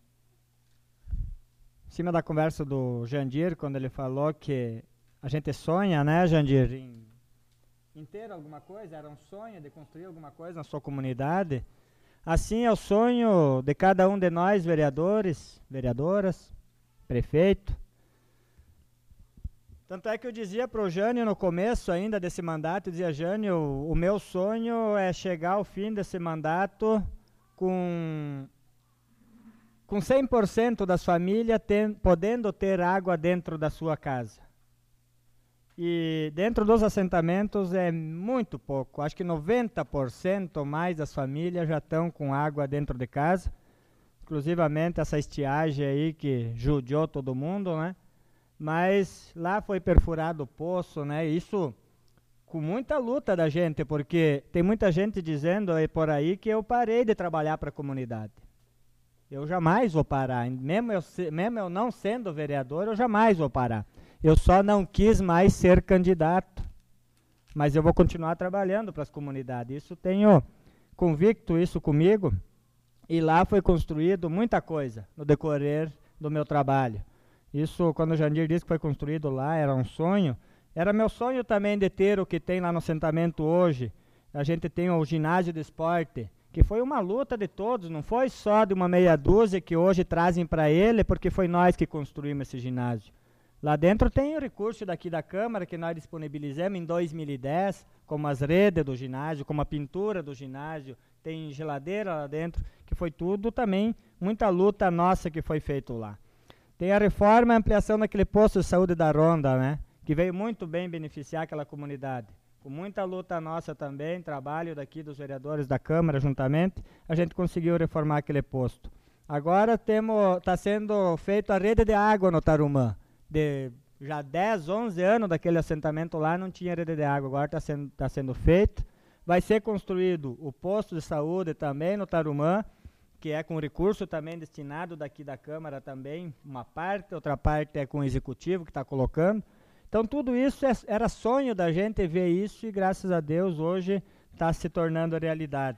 cima da conversa do Jandir, quando ele falou que a gente sonha, né, Jandir, em, em ter alguma coisa, era um sonho de construir alguma coisa na sua comunidade. Assim é o sonho de cada um de nós, vereadores, vereadoras, prefeito. Tanto é que eu dizia para o Jânio no começo ainda desse mandato, eu dizia, Jânio, o meu sonho é chegar ao fim desse mandato com, com cem por cento das famílias ten, podendo ter água dentro da sua casa. E dentro dos assentamentos é muito pouco, acho que noventa por cento ou mais das famílias já estão com água dentro de casa, inclusivamente essa estiagem aí que judiou todo mundo, né? Mas lá foi perfurado o poço, né? Isso com muita luta da gente, porque tem muita gente dizendo aí por aí que eu parei de trabalhar para a comunidade. Eu jamais vou parar, mesmo eu, mesmo eu não sendo vereador, eu jamais vou parar. Eu só não quis mais ser candidato, mas eu vou continuar trabalhando para as comunidades. Isso tenho convicto isso comigo, e lá foi construído muita coisa no decorrer do meu trabalho. Isso, quando o Jandir disse que foi construído lá, era um sonho. Era meu sonho também de ter o que tem lá no assentamento hoje. A gente tem o ginásio de esporte, que foi uma luta de todos, não foi só de uma meia dúzia que hoje trazem para ele, porque foi nós que construímos esse ginásio. Lá dentro tem o recurso daqui da Câmara, que nós disponibilizamos em dois mil e dez, como as redes do ginásio, como a pintura do ginásio, tem geladeira lá dentro, que foi tudo também, muita luta nossa que foi feito lá. Tem a reforma e a ampliação daquele posto de saúde da Ronda, né, que veio muito bem beneficiar aquela comunidade. Com muita luta nossa também, trabalho daqui dos vereadores da Câmara juntamente, a gente conseguiu reformar aquele posto. Agora está sendo feita a rede de água no Tarumã. De já dez, onze anos daquele assentamento lá não tinha rede de água, agora está sendo, tá sendo feito. Vai ser construído o posto de saúde também no Tarumã, que é com recurso também destinado daqui da Câmara também, uma parte, outra parte é com o Executivo que está colocando. Então tudo isso é, era sonho da gente ver isso e graças a Deus hoje está se tornando realidade.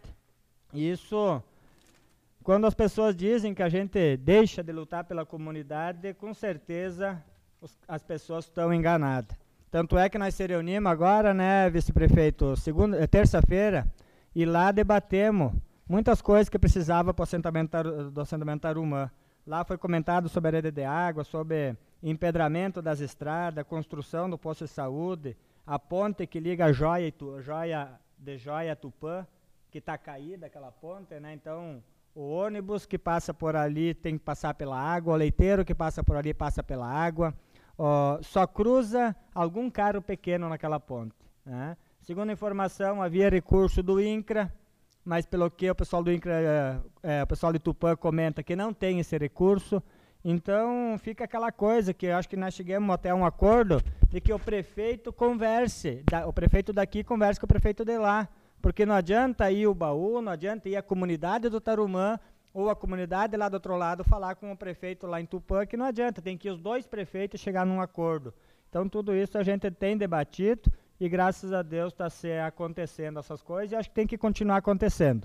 Isso, quando as pessoas dizem que a gente deixa de lutar pela comunidade, com certeza os, as pessoas estão enganadas. Tanto é que nós se reunimos agora, né, vice-prefeito, segunda, terça-feira, e lá debatemos muitas coisas que precisava para o assentamento do assentamento Tarumã. Lá foi comentado sobre a rede de água, sobre empedramento das estradas, construção do posto de saúde, a ponte que liga a Joia, e tu, Joia de Joia a Tupã, que está caída aquela ponte, né? Então, o ônibus que passa por ali tem que passar pela água, o leiteiro que passa por ali passa pela água, ó, só cruza algum carro pequeno naquela ponte, né? Segundo a informação, havia recurso do INCRA, mas pelo que o pessoal do INCRA, é, é, o pessoal de Tupã comenta que não tem esse recurso, então fica aquela coisa que eu acho que nós chegamos até um acordo de que o prefeito converse, da, o prefeito daqui converse com o prefeito de lá, porque não adianta ir o Baú, não adianta ir a comunidade do Tarumã ou a comunidade lá do outro lado falar com o prefeito lá em Tupã, que não adianta, tem que ir os dois prefeitos chegar num acordo. Então tudo isso a gente tem debatido e graças a Deus está se acontecendo essas coisas e acho que tem que continuar acontecendo.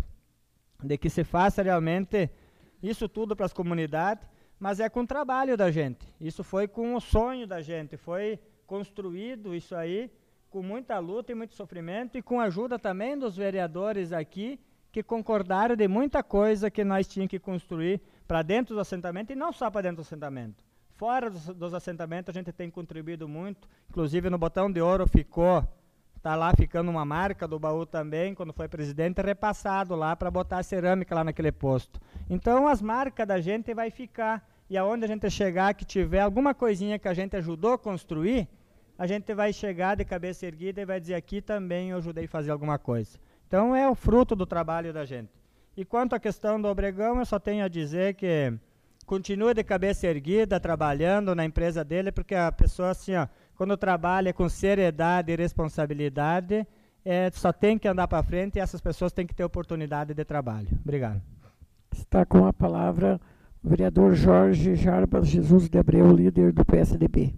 De que se faça realmente isso tudo para as comunidades, mas é com o trabalho da gente. Isso foi com o sonho da gente, foi construído isso aí com muita luta e muito sofrimento e com a ajuda também dos vereadores aqui que concordaram de muita coisa que nós tínhamos que construir para dentro do assentamento e não só para dentro do assentamento. Fora dos, dos assentamentos a gente tem contribuído muito, inclusive no Botão de Ouro ficou, está lá ficando uma marca do Baú também, quando foi presidente, repassado lá para botar cerâmica lá naquele posto. Então as marcas da gente vai ficar, e aonde a gente chegar, que tiver alguma coisinha que a gente ajudou a construir, a gente vai chegar de cabeça erguida e vai dizer aqui também eu ajudei a fazer alguma coisa. Então é o fruto do trabalho da gente. E quanto à questão do Obregão, eu só tenho a dizer que continua de cabeça erguida, trabalhando na empresa dele, porque a pessoa, assim, ó, quando trabalha com seriedade e responsabilidade, é, só tem que andar para frente e essas pessoas têm que ter oportunidade de trabalho. Obrigado. Está com a palavra o vereador Jorge Jarbas Jesus de Abreu, líder do P S D B.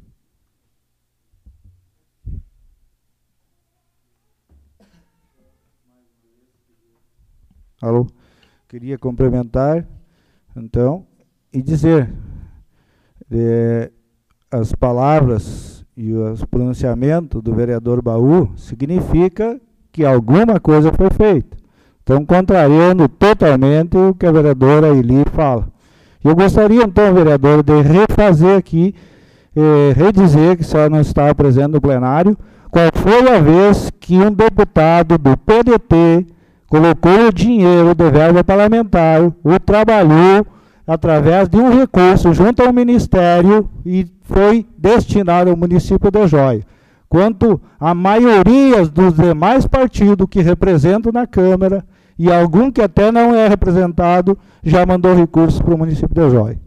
Alô? Queria complementar, então, e dizer é, as palavras e os pronunciamentos do vereador Baú significa que alguma coisa foi feita. Então, contrariando totalmente o que a vereadora Eli fala. Eu gostaria, então, vereador, de refazer aqui, eh, redizer que só não estava presente no plenário, qual foi a vez que um deputado do P D T colocou o dinheiro de verba parlamentar, o trabalhou através de um recurso junto ao Ministério e foi destinado ao município de Joia. Quanto a maioria dos demais partidos que representam na Câmara, e algum que até não é representado, já mandou recursos para o município de Joia.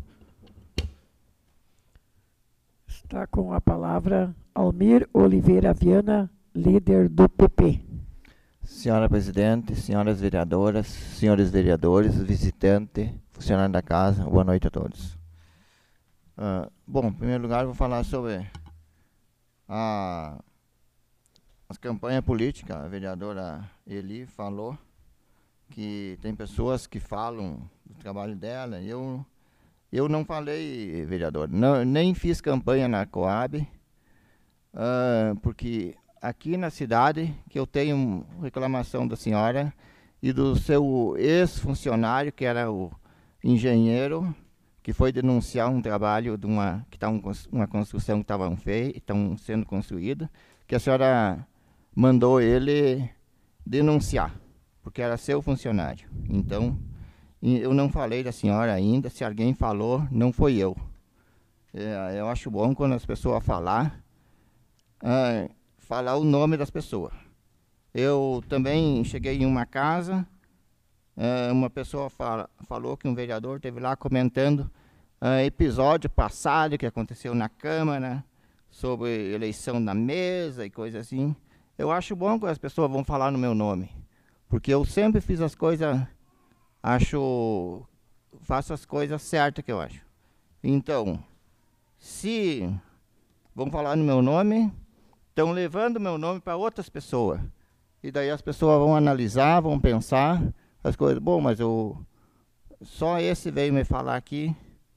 Está com a palavra Almir Oliveira Viana, líder do P P. Senhora Presidente, senhoras vereadoras, senhores vereadores, visitante, funcionário da casa, boa noite a todos. Uh, bom, em primeiro lugar, vou falar sobre a, as campanhas políticas. A vereadora Eli falou que tem pessoas que falam do trabalho dela. Eu eu não falei, vereador, não, nem fiz campanha na Coab, uh, porque aqui na cidade, que eu tenho reclamação da senhora e do seu ex-funcionário, que era o engenheiro, que foi denunciar um trabalho de uma, que tá um, uma construção que estava feita, sendo construída, que a senhora mandou ele denunciar, porque era seu funcionário. Então, eu não falei da senhora ainda, se alguém falou, não foi eu. É, eu acho bom quando as pessoas falar, ah, falar o nome das pessoas. Eu também cheguei em uma casa, ah, uma pessoa fala, falou que um vereador esteve lá comentando ah, episódio passado que aconteceu na Câmara, sobre eleição na mesa e coisa assim. Eu acho bom quando as pessoas vão falar no meu nome, porque eu sempre fiz as coisas... Acho, faço as coisas certas que eu acho. Então, se vão falar no meu nome, estão levando meu nome para outras pessoas. E daí as pessoas vão analisar, vão pensar as coisas. Bom, mas eu, só esse veio me falar aqui.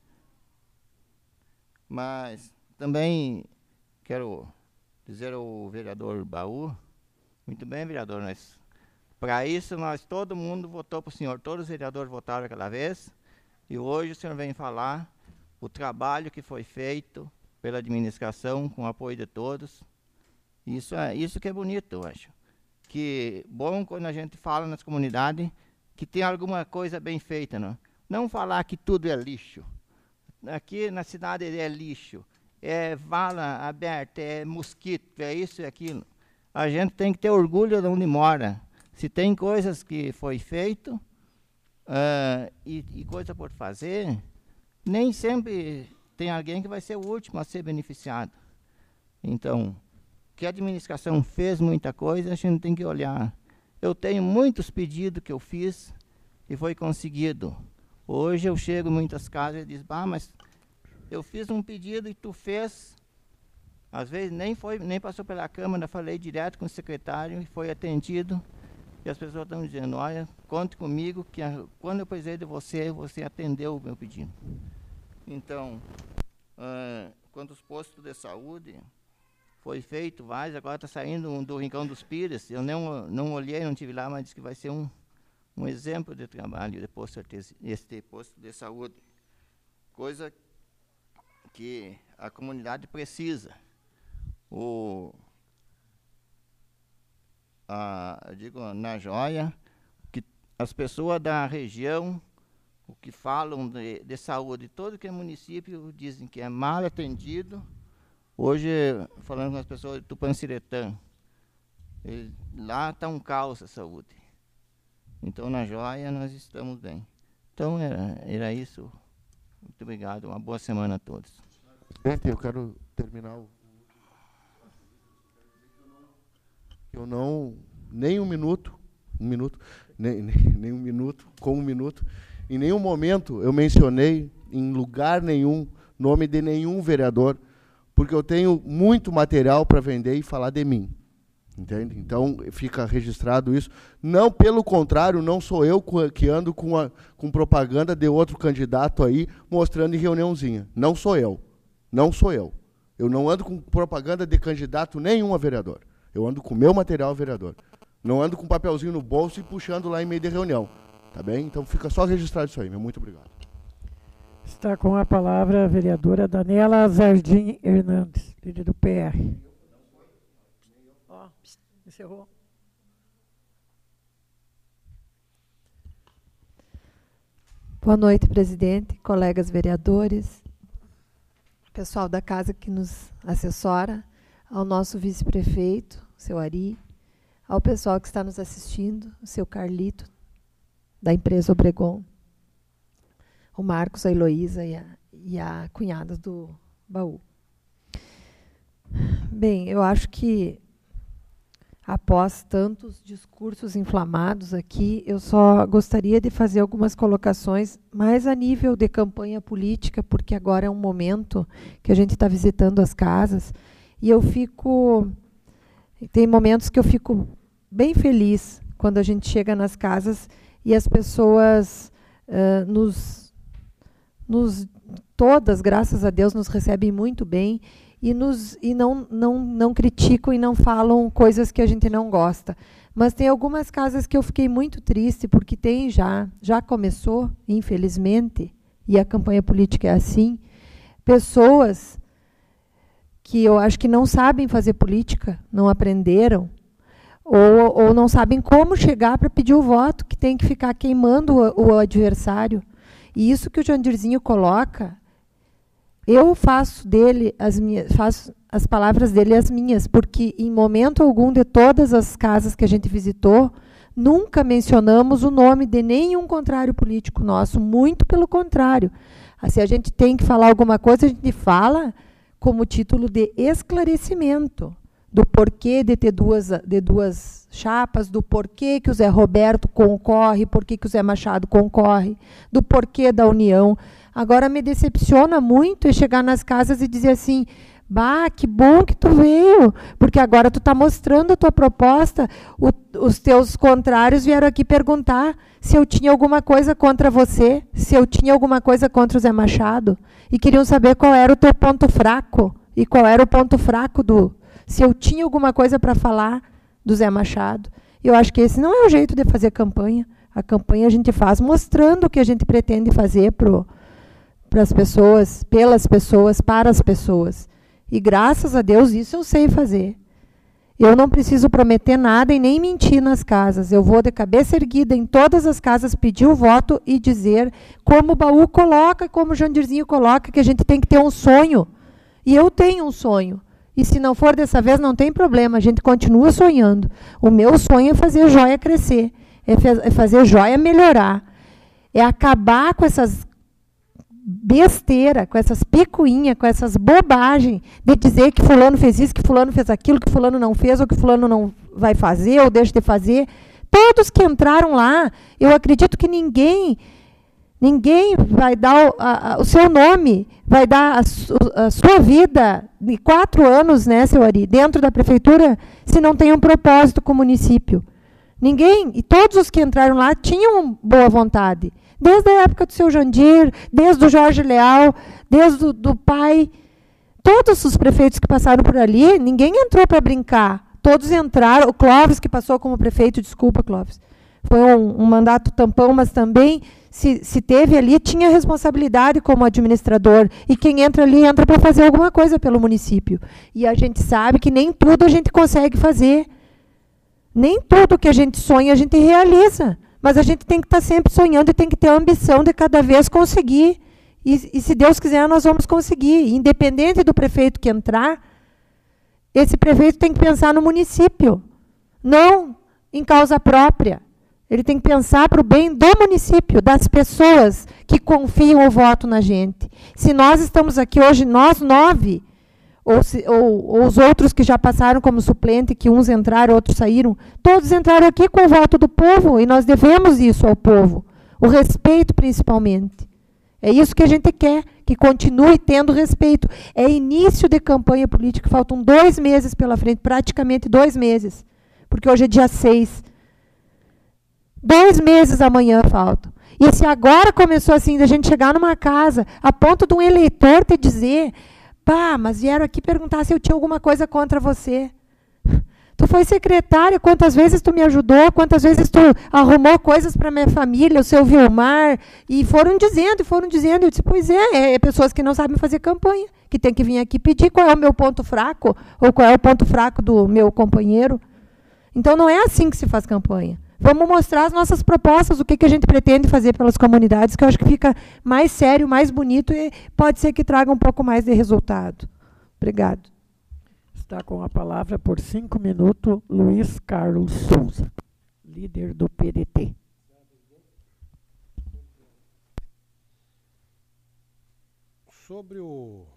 Mas também quero dizer ao vereador Baú, muito bem, vereador, nós... Para isso, nós, todo mundo votou para o senhor, todos os vereadores votaram aquela vez, e hoje o senhor vem falar o trabalho que foi feito pela administração, com o apoio de todos. Isso é isso que é bonito, eu acho. Que bom quando a gente fala nas comunidades que tem alguma coisa bem feita, não? Não falar que tudo é lixo. Aqui na cidade é lixo, é vala aberta, é mosquito, é isso e aquilo. A gente tem que ter orgulho de onde mora. Se tem coisas que foi feito uh, e, e coisa por fazer, nem sempre tem alguém que vai ser o último a ser beneficiado. Então, que a administração fez muita coisa, a gente tem que olhar. Eu tenho muitos pedidos que eu fiz e foi conseguido. Hoje eu chego em muitas casas e digo, ah, mas eu fiz um pedido e tu fez. Às vezes nem, foi, nem passou pela Câmara, falei direto com o secretário e foi atendido. E as pessoas estão dizendo, olha, conte comigo, que a, quando eu precisei de você, você atendeu o meu pedido. Então, uh, quanto aos postos de saúde, foi feito vários, agora está saindo um do Rincão dos Pires. Eu não, não olhei, não estive lá, mas disse que vai ser um, um exemplo de trabalho de posto, este posto de saúde. Coisa que a comunidade precisa. O... Ah, eu digo, na Joia, que as pessoas da região, o que falam de, de saúde, todo que é município, dizem que é mal atendido. Hoje, falando com as pessoas de Tupanciretã, ele, lá está um caos a saúde. Então, na Joia, nós estamos bem. Então, era, era isso. Muito obrigado, uma boa semana a todos. Presidente, eu quero terminar o... Eu não, nem um minuto, um minuto, nem, nem, nem um minuto, com um minuto, em nenhum momento eu mencionei, em lugar nenhum, nome de nenhum vereador, porque eu tenho muito material para vender e falar de mim. Entende? Então, fica registrado isso. Não, pelo contrário, não sou eu que ando com, a, com propaganda de outro candidato aí, mostrando em reuniãozinha. Não sou eu. Não sou eu. Eu não ando com propaganda de candidato nenhum a vereador. Eu ando com o meu material vereador. Não ando com um papelzinho no bolso e puxando lá em meio de reunião. Tá bem? Então fica só registrado isso aí. Meu muito obrigado. Está com a palavra a vereadora Daniela Zardim Hernandes, líder do P R. Ó, encerrou. Boa noite, presidente, colegas vereadores, pessoal da casa que nos assessora, ao nosso vice-prefeito, seu Ari, ao pessoal que está nos assistindo, o seu Carlito, da empresa Obregon, o Marcos, a Heloísa e a, e a cunhada do Baú. Bem, eu acho que, após tantos discursos inflamados aqui, eu só gostaria de fazer algumas colocações mais a nível de campanha política, porque agora é um momento que a gente está visitando as casas, e eu fico... Tem momentos que eu fico bem feliz quando a gente chega nas casas e as pessoas uh, nos, nos todas, graças a Deus, nos recebem muito bem e, nos, e não, não, não criticam e não falam coisas que a gente não gosta. Mas tem algumas casas que eu fiquei muito triste, porque tem já, já começou, infelizmente, e a campanha política é assim, pessoas que eu acho que não sabem fazer política, não aprenderam, ou, ou não sabem como chegar para pedir o voto, que tem que ficar queimando o, o adversário. E isso que o Jandirzinho coloca, eu faço dele as minhas, faço as palavras dele as minhas, porque em momento algum de todas as casas que a gente visitou, nunca mencionamos o nome de nenhum contrário político nosso, muito pelo contrário. Se a gente tem que falar alguma coisa, a gente fala como título de esclarecimento do porquê de ter duas, de duas chapas, do porquê que o Zé Roberto concorre, porquê que o Zé Machado concorre, do porquê da união. Agora, me decepciona muito chegar nas casas e dizer assim, bah, que bom que tu veio, porque agora tu está mostrando a tua proposta. O, os teus contrários vieram aqui perguntar se eu tinha alguma coisa contra você, se eu tinha alguma coisa contra o Zé Machado, e queriam saber qual era o teu ponto fraco, e qual era o ponto fraco do... se eu tinha alguma coisa para falar do Zé Machado. Eu acho que esse não é o jeito de fazer campanha. A campanha a gente faz mostrando o que a gente pretende fazer para as pessoas, pelas pessoas, para as pessoas. E graças a Deus isso eu sei fazer. Eu não preciso prometer nada e nem mentir nas casas. Eu vou de cabeça erguida em todas as casas pedir o voto e dizer, como o Baú coloca, como o Jandirzinho coloca, que a gente tem que ter um sonho. E eu tenho um sonho. E se não for dessa vez, não tem problema, a gente continua sonhando. O meu sonho é fazer Joia crescer, é fazer Joia melhorar, é acabar com essas besteira, com essas picuinhas, com essas bobagens de dizer que fulano fez isso, que fulano fez aquilo, que fulano não fez, ou que fulano não vai fazer, ou deixa de fazer. Todos que entraram lá, eu acredito que ninguém... Ninguém vai dar o, a, o seu nome, vai dar a, su, a sua vida de quatro anos, né, seu Ari, dentro da prefeitura, se não tem um propósito com o município. Ninguém, e todos os que entraram lá tinham boa vontade. Desde a época do seu Jandir, desde o Jorge Leal, desde o do pai. Todos os prefeitos que passaram por ali, ninguém entrou para brincar. Todos entraram. O Clóvis, que passou como prefeito, desculpa, Clóvis, foi um, um mandato tampão, mas também... Se, se teve ali, tinha responsabilidade como administrador. E quem entra ali, entra para fazer alguma coisa pelo município. E a gente sabe que nem tudo a gente consegue fazer. Nem tudo que a gente sonha, a gente realiza. Mas a gente tem que estar sempre sonhando e tem que ter a ambição de cada vez conseguir. E, e se Deus quiser, nós vamos conseguir. Independente do prefeito que entrar, esse prefeito tem que pensar no município. Não em causa própria. Ele tem que pensar para o bem do município, das pessoas que confiam o voto na gente. Se nós estamos aqui hoje, nós nove, ou, se, ou, ou os outros que já passaram como suplente, que uns entraram, outros saíram, todos entraram aqui com o voto do povo, e nós devemos isso ao povo. O respeito, principalmente. É isso que a gente quer, que continue tendo respeito. É início de campanha política, faltam dois meses pela frente, praticamente dois meses, porque hoje é dia seis. Dois meses amanhã faltam. E se agora começou assim, da gente chegar numa casa, a ponto de um eleitor te dizer, pá, mas vieram aqui perguntar se eu tinha alguma coisa contra você. Tu foi secretária, quantas vezes tu me ajudou, quantas vezes tu arrumou coisas para minha família, o seu Vilmar, e foram dizendo, e foram dizendo, eu disse, pois é, é pessoas que não sabem fazer campanha, que tem que vir aqui pedir qual é o meu ponto fraco, ou qual é o ponto fraco do meu companheiro. Então não é assim que se faz campanha. Vamos mostrar as nossas propostas, o que, que a gente pretende fazer pelas comunidades, que eu acho que fica mais sério, mais bonito e pode ser que traga um pouco mais de resultado. Obrigado. Está com a palavra por cinco minutos, Luiz Carlos Souza, líder do P D T. Sobre o,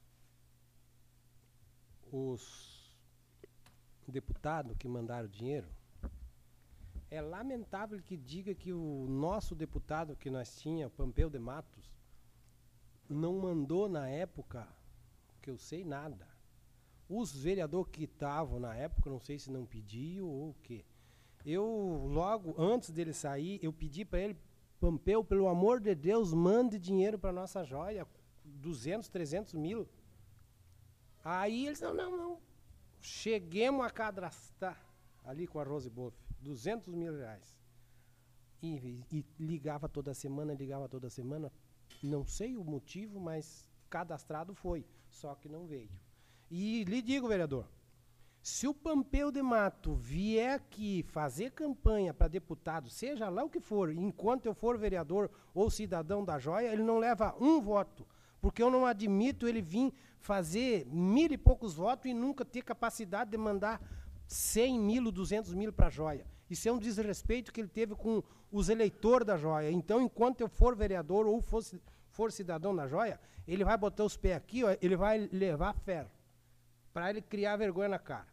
os deputados que mandaram dinheiro, é lamentável que diga que o nosso deputado que nós tinha, Pompeu de Matos, não mandou na época, que eu sei nada. Os vereadores que estavam na época, não sei se não pediu ou o quê. Eu, logo antes dele sair, eu pedi para ele, Pompeu, pelo amor de Deus, mande dinheiro para nossa Joia. duzentos, trezentos mil. Aí eles, não, não, não. Cheguemos a cadastrar ali com a Rose Boff, duzentos mil reais. E, e ligava toda semana, ligava toda semana. Não sei o motivo, mas cadastrado foi, só que não veio. E lhe digo, vereador, se o Pompeu de Mato vier aqui fazer campanha para deputado, seja lá o que for, enquanto eu for vereador ou cidadão da Joia, ele não leva um voto, porque eu não admito ele vir fazer mil e poucos votos e nunca ter capacidade de mandar cem mil, duzentos mil para a Joia. Isso é um desrespeito que ele teve com os eleitores da Joia. Então, enquanto eu for vereador ou for, for cidadão da Joia, ele vai botar os pés aqui, ó, ele vai levar ferro, para ele criar vergonha na cara.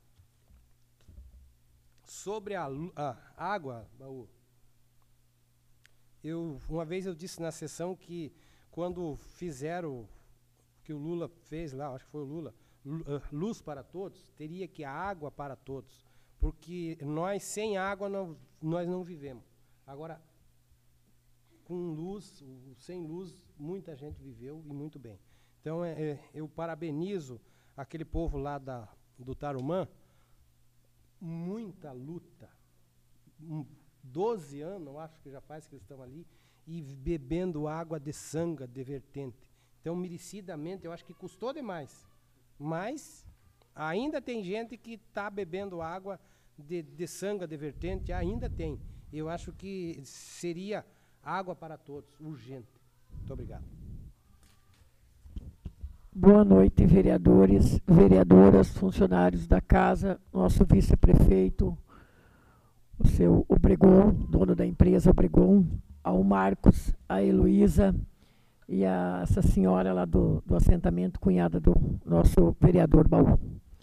Sobre a, a água, Baú, eu, uma vez eu disse na sessão que quando fizeram, que o Lula fez lá, acho que foi o Lula, luz para todos, teria que a água para todos, porque nós sem água não, nós não vivemos. Agora, com luz, sem luz, muita gente viveu e muito bem. Então, é, é, eu parabenizo aquele povo lá da, do Tarumã, muita luta, doze anos, eu acho que já faz que eles estão ali, e bebendo água de sanga, de vertente. Então, merecidamente, eu acho que custou demais. Mas ainda tem gente que está bebendo água de, de sanga, de vertente, ainda tem. Eu acho que seria água para todos, urgente. Muito obrigado. Boa noite, vereadores, vereadoras, funcionários da casa, nosso vice-prefeito, o seu Obregon, dono da empresa Obregon, ao Marcos, a Heloísa e a essa senhora lá do, do assentamento, cunhada do nosso vereador Baú.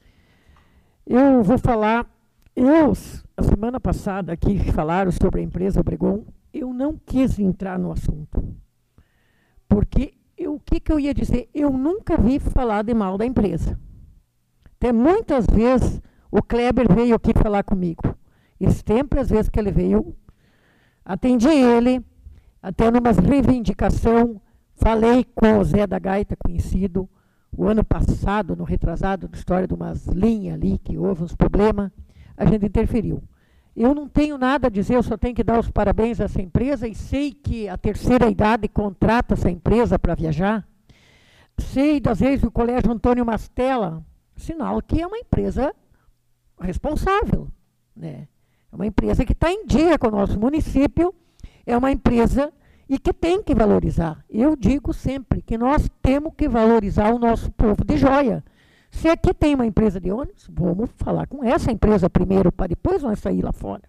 Eu vou falar, eu, a semana passada aqui falaram sobre a empresa Obregon, eu não quis entrar no assunto, porque eu, o que, que eu ia dizer? Eu nunca vi falar de mal da empresa. Até muitas vezes o Kleber veio aqui falar comigo. E sempre, às vezes que ele veio, atendi ele, até numa reivindicação, falei com o Zé da Gaita, conhecido, o ano passado, no retrasado, da história de umas linhas ali, que houve uns problemas, a gente interferiu. Eu não tenho nada a dizer, eu só tenho que dar os parabéns a essa empresa e sei que a terceira idade contrata essa empresa para viajar. Sei, das vezes, o Colégio Antônio Mastella, sinal que é uma empresa responsável, né? É uma empresa que está em dia com o nosso município, é uma empresa e que tem que valorizar. Eu digo sempre que nós temos que valorizar o nosso povo de Joia. Se aqui tem uma empresa de ônibus, vamos falar com essa empresa primeiro, para depois nós sair lá fora.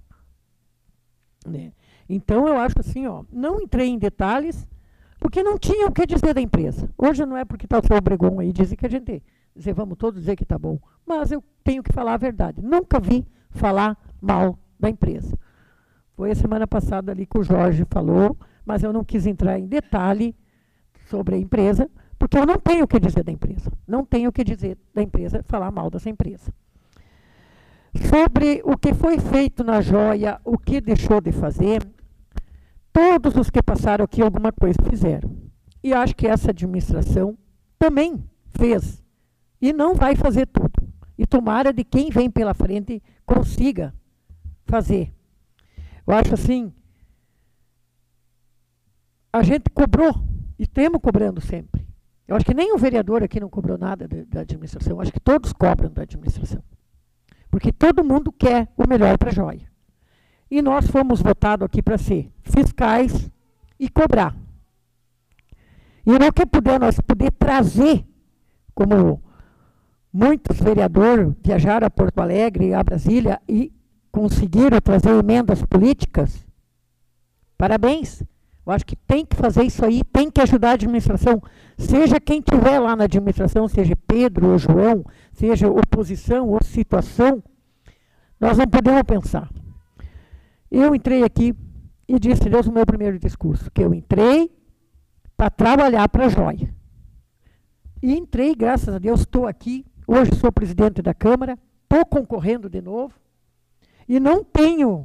Né? Então, eu acho assim, ó, não entrei em detalhes, porque não tinha o que dizer da empresa. Hoje não é porque está o seu Obregon aí, dizem que a gente dizer, vamos todos dizer que está bom. Mas eu tenho que falar a verdade. Nunca vi falar mal da empresa. Foi a semana passada ali que o Jorge falou, mas eu não quis entrar em detalhe sobre a empresa, porque eu não tenho o que dizer da empresa. Não tenho o que dizer da empresa, falar mal dessa empresa. Sobre o que foi feito na Joia, o que deixou de fazer, todos os que passaram aqui alguma coisa fizeram. E acho que essa administração também fez. E não vai fazer tudo. E tomara de quem vem pela frente consiga fazer. Eu acho assim, a gente cobrou, e temos cobrando sempre. Eu acho que nem o vereador aqui não cobrou nada da, da administração. Eu acho que todos cobram da administração. Porque todo mundo quer o melhor para a Joia. E nós fomos votados aqui para ser fiscais e cobrar. E no que puder, nós poder trazer, como muitos vereadores viajaram a Porto Alegre, a Brasília, e conseguiram trazer emendas políticas, parabéns. Eu acho que tem que fazer isso aí, tem que ajudar a administração. Seja quem estiver lá na administração, seja Pedro ou João, seja oposição ou situação, nós não podemos pensar. Eu entrei aqui e disse, Deus, no meu primeiro discurso, que eu entrei para trabalhar para a Joia. E entrei, graças a Deus, estou aqui, hoje sou presidente da Câmara, estou concorrendo de novo, e não tenho...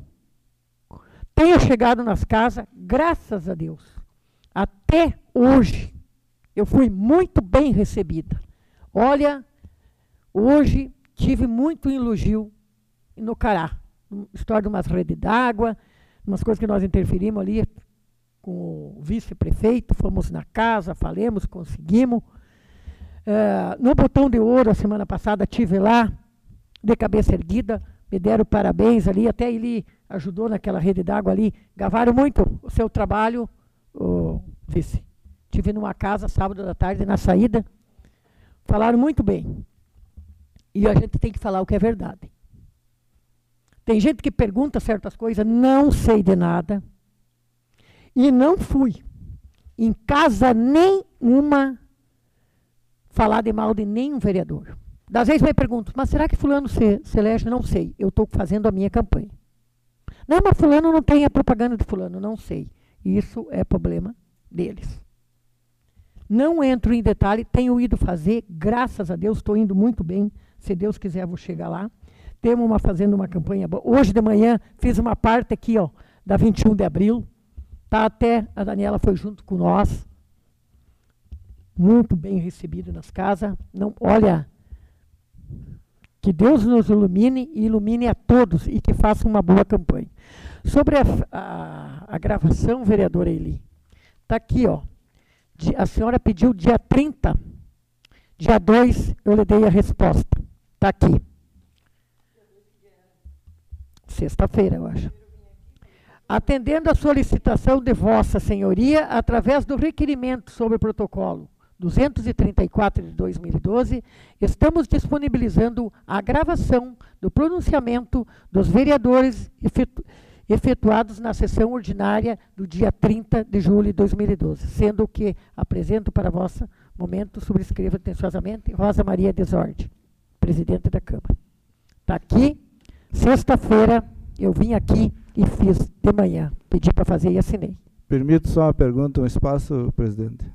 Tenho chegado nas casas, graças a Deus, até hoje, Eu fui muito bem recebida. Olha, hoje tive muito elogio no Cará. História de umas redes d'água, umas coisas que nós interferimos ali com o vice-prefeito, fomos na casa, falamos, conseguimos. Uh, no Botão de Ouro, a semana passada, tive lá, de cabeça erguida, me deram parabéns ali, até ele ajudou naquela rede d'água ali. Gavaram muito o seu trabalho, o vice. Estive numa casa sábado da tarde, na saída, falaram muito bem. E a gente tem que falar o que é verdade. Tem gente que pergunta certas coisas, não sei de nada. E não fui em casa nenhuma falar de mal de nenhum vereador. Das vezes me perguntam, mas será que fulano se, se elege? Não sei, eu estou fazendo a minha campanha. Não, mas fulano não tem a propaganda de fulano, não sei. Isso é problema deles. Não entro em detalhe, tenho ido fazer, graças a Deus, estou indo muito bem. Se Deus quiser, vou chegar lá. Temos uma, fazendo uma campanha boa. Hoje de manhã, fiz uma parte aqui, ó, da vinte e um de abril. Tá, até a Daniela foi junto com nós. Muito bem recebido nas casas. Não, olha, que Deus nos ilumine e ilumine a todos e que faça uma boa campanha. Sobre a, a, a gravação, vereadora Eli, está aqui, ó. A senhora pediu dia trinta, dia dois eu lhe dei a resposta. Está aqui. Sexta-feira, eu acho. Atendendo a solicitação de Vossa Senhoria, através do requerimento sobre o protocolo duzentos e trinta e quatro de dois mil e doze, estamos disponibilizando a gravação do pronunciamento dos vereadores efetu efetuados na sessão ordinária do dia trinta de julho de dois mil e doze, sendo que apresento para vossa momento, subscreva atenciosamente, Rosa Maria Desorde, presidente da Câmara. Está aqui, sexta-feira, eu vim aqui e fiz de manhã, pedi para fazer e assinei. Permito só uma pergunta, um espaço, presidente.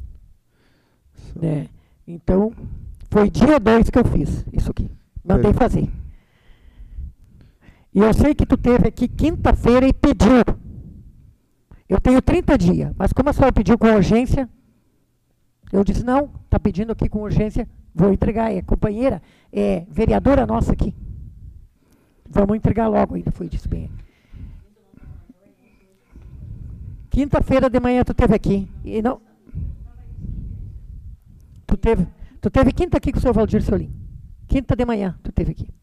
É, então, foi dia dois que eu fiz isso aqui, mandei per... fazer. E eu sei que tu teve aqui quinta-feira e pediu. Eu tenho trinta dias, mas como a senhora pediu com urgência, eu disse, não, está pedindo aqui com urgência, vou entregar, é companheira, é vereadora nossa aqui. Vamos entregar logo ainda, foi disso bem. Quinta-feira de manhã tu teve aqui, e não... Tu teve, tu teve quinta aqui com o senhor Valdir Solim. Quinta de manhã tu teve aqui.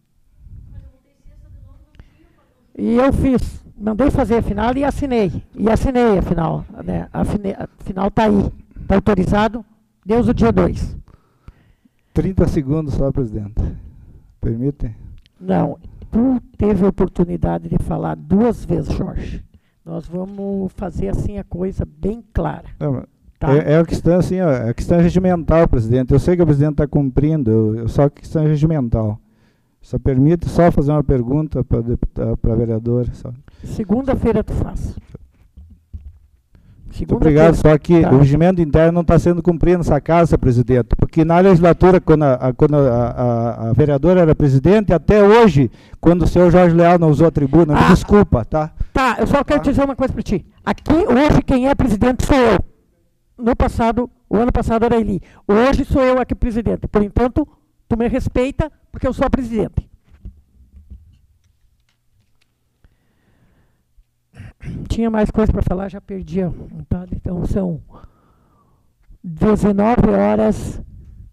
E eu fiz, mandei fazer a final e assinei. E assinei a final. Né? A, fine, a final está aí, está autorizado. Deus o dia dois. trinta segundos só, presidente. Permite? Não, tu teve a oportunidade de falar duas vezes, Jorge. Nós vamos fazer assim a coisa bem clara. Não, tá? É, é a questão assim, ó, é a questão regimental, presidente. Eu sei que o presidente está cumprindo, eu, eu só que questão regimental. Só permite só fazer uma pergunta para a vereadora. Segunda-feira tu faz. Muito obrigado, só que tá. O regimento interno não está sendo cumprido nessa casa, presidente, porque na legislatura, quando, a, quando a, a, a vereadora era presidente, até hoje, quando o senhor Jorge Leal não usou a tribuna, ah, me desculpa, tá? Tá, eu só quero tá. te dizer uma coisa para ti. Aqui, hoje, quem é presidente sou eu. No passado, o ano passado era Eli. Hoje sou eu aqui presidente. Por enquanto, tu me respeita, porque eu sou a presidente. Tinha mais coisa para falar, já perdi a vontade. Então, são dezenove horas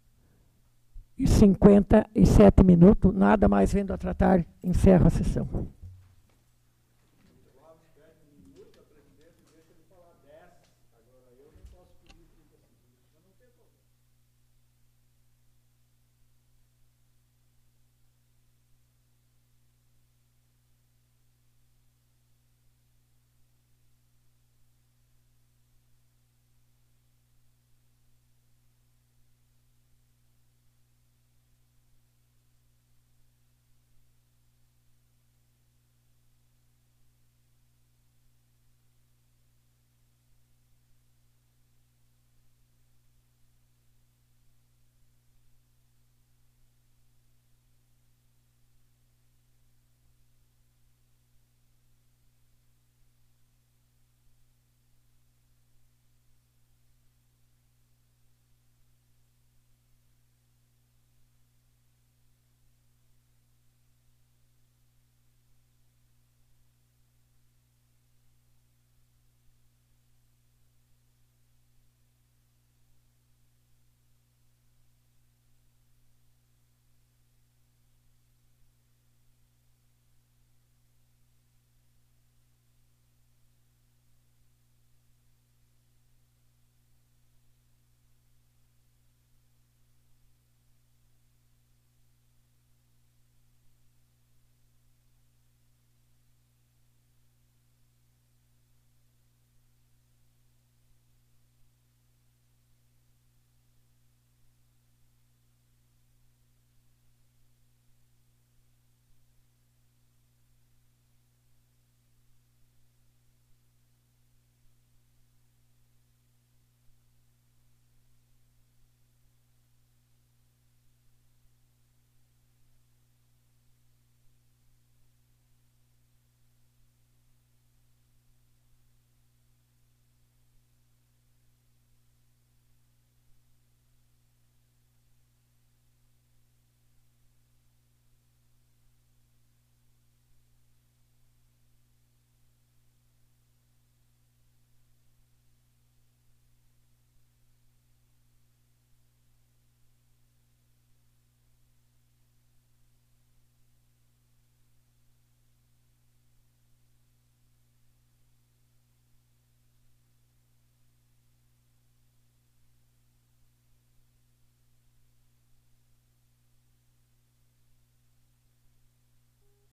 e cinquenta e sete minutos. Nada mais vendo a tratar, encerro a sessão.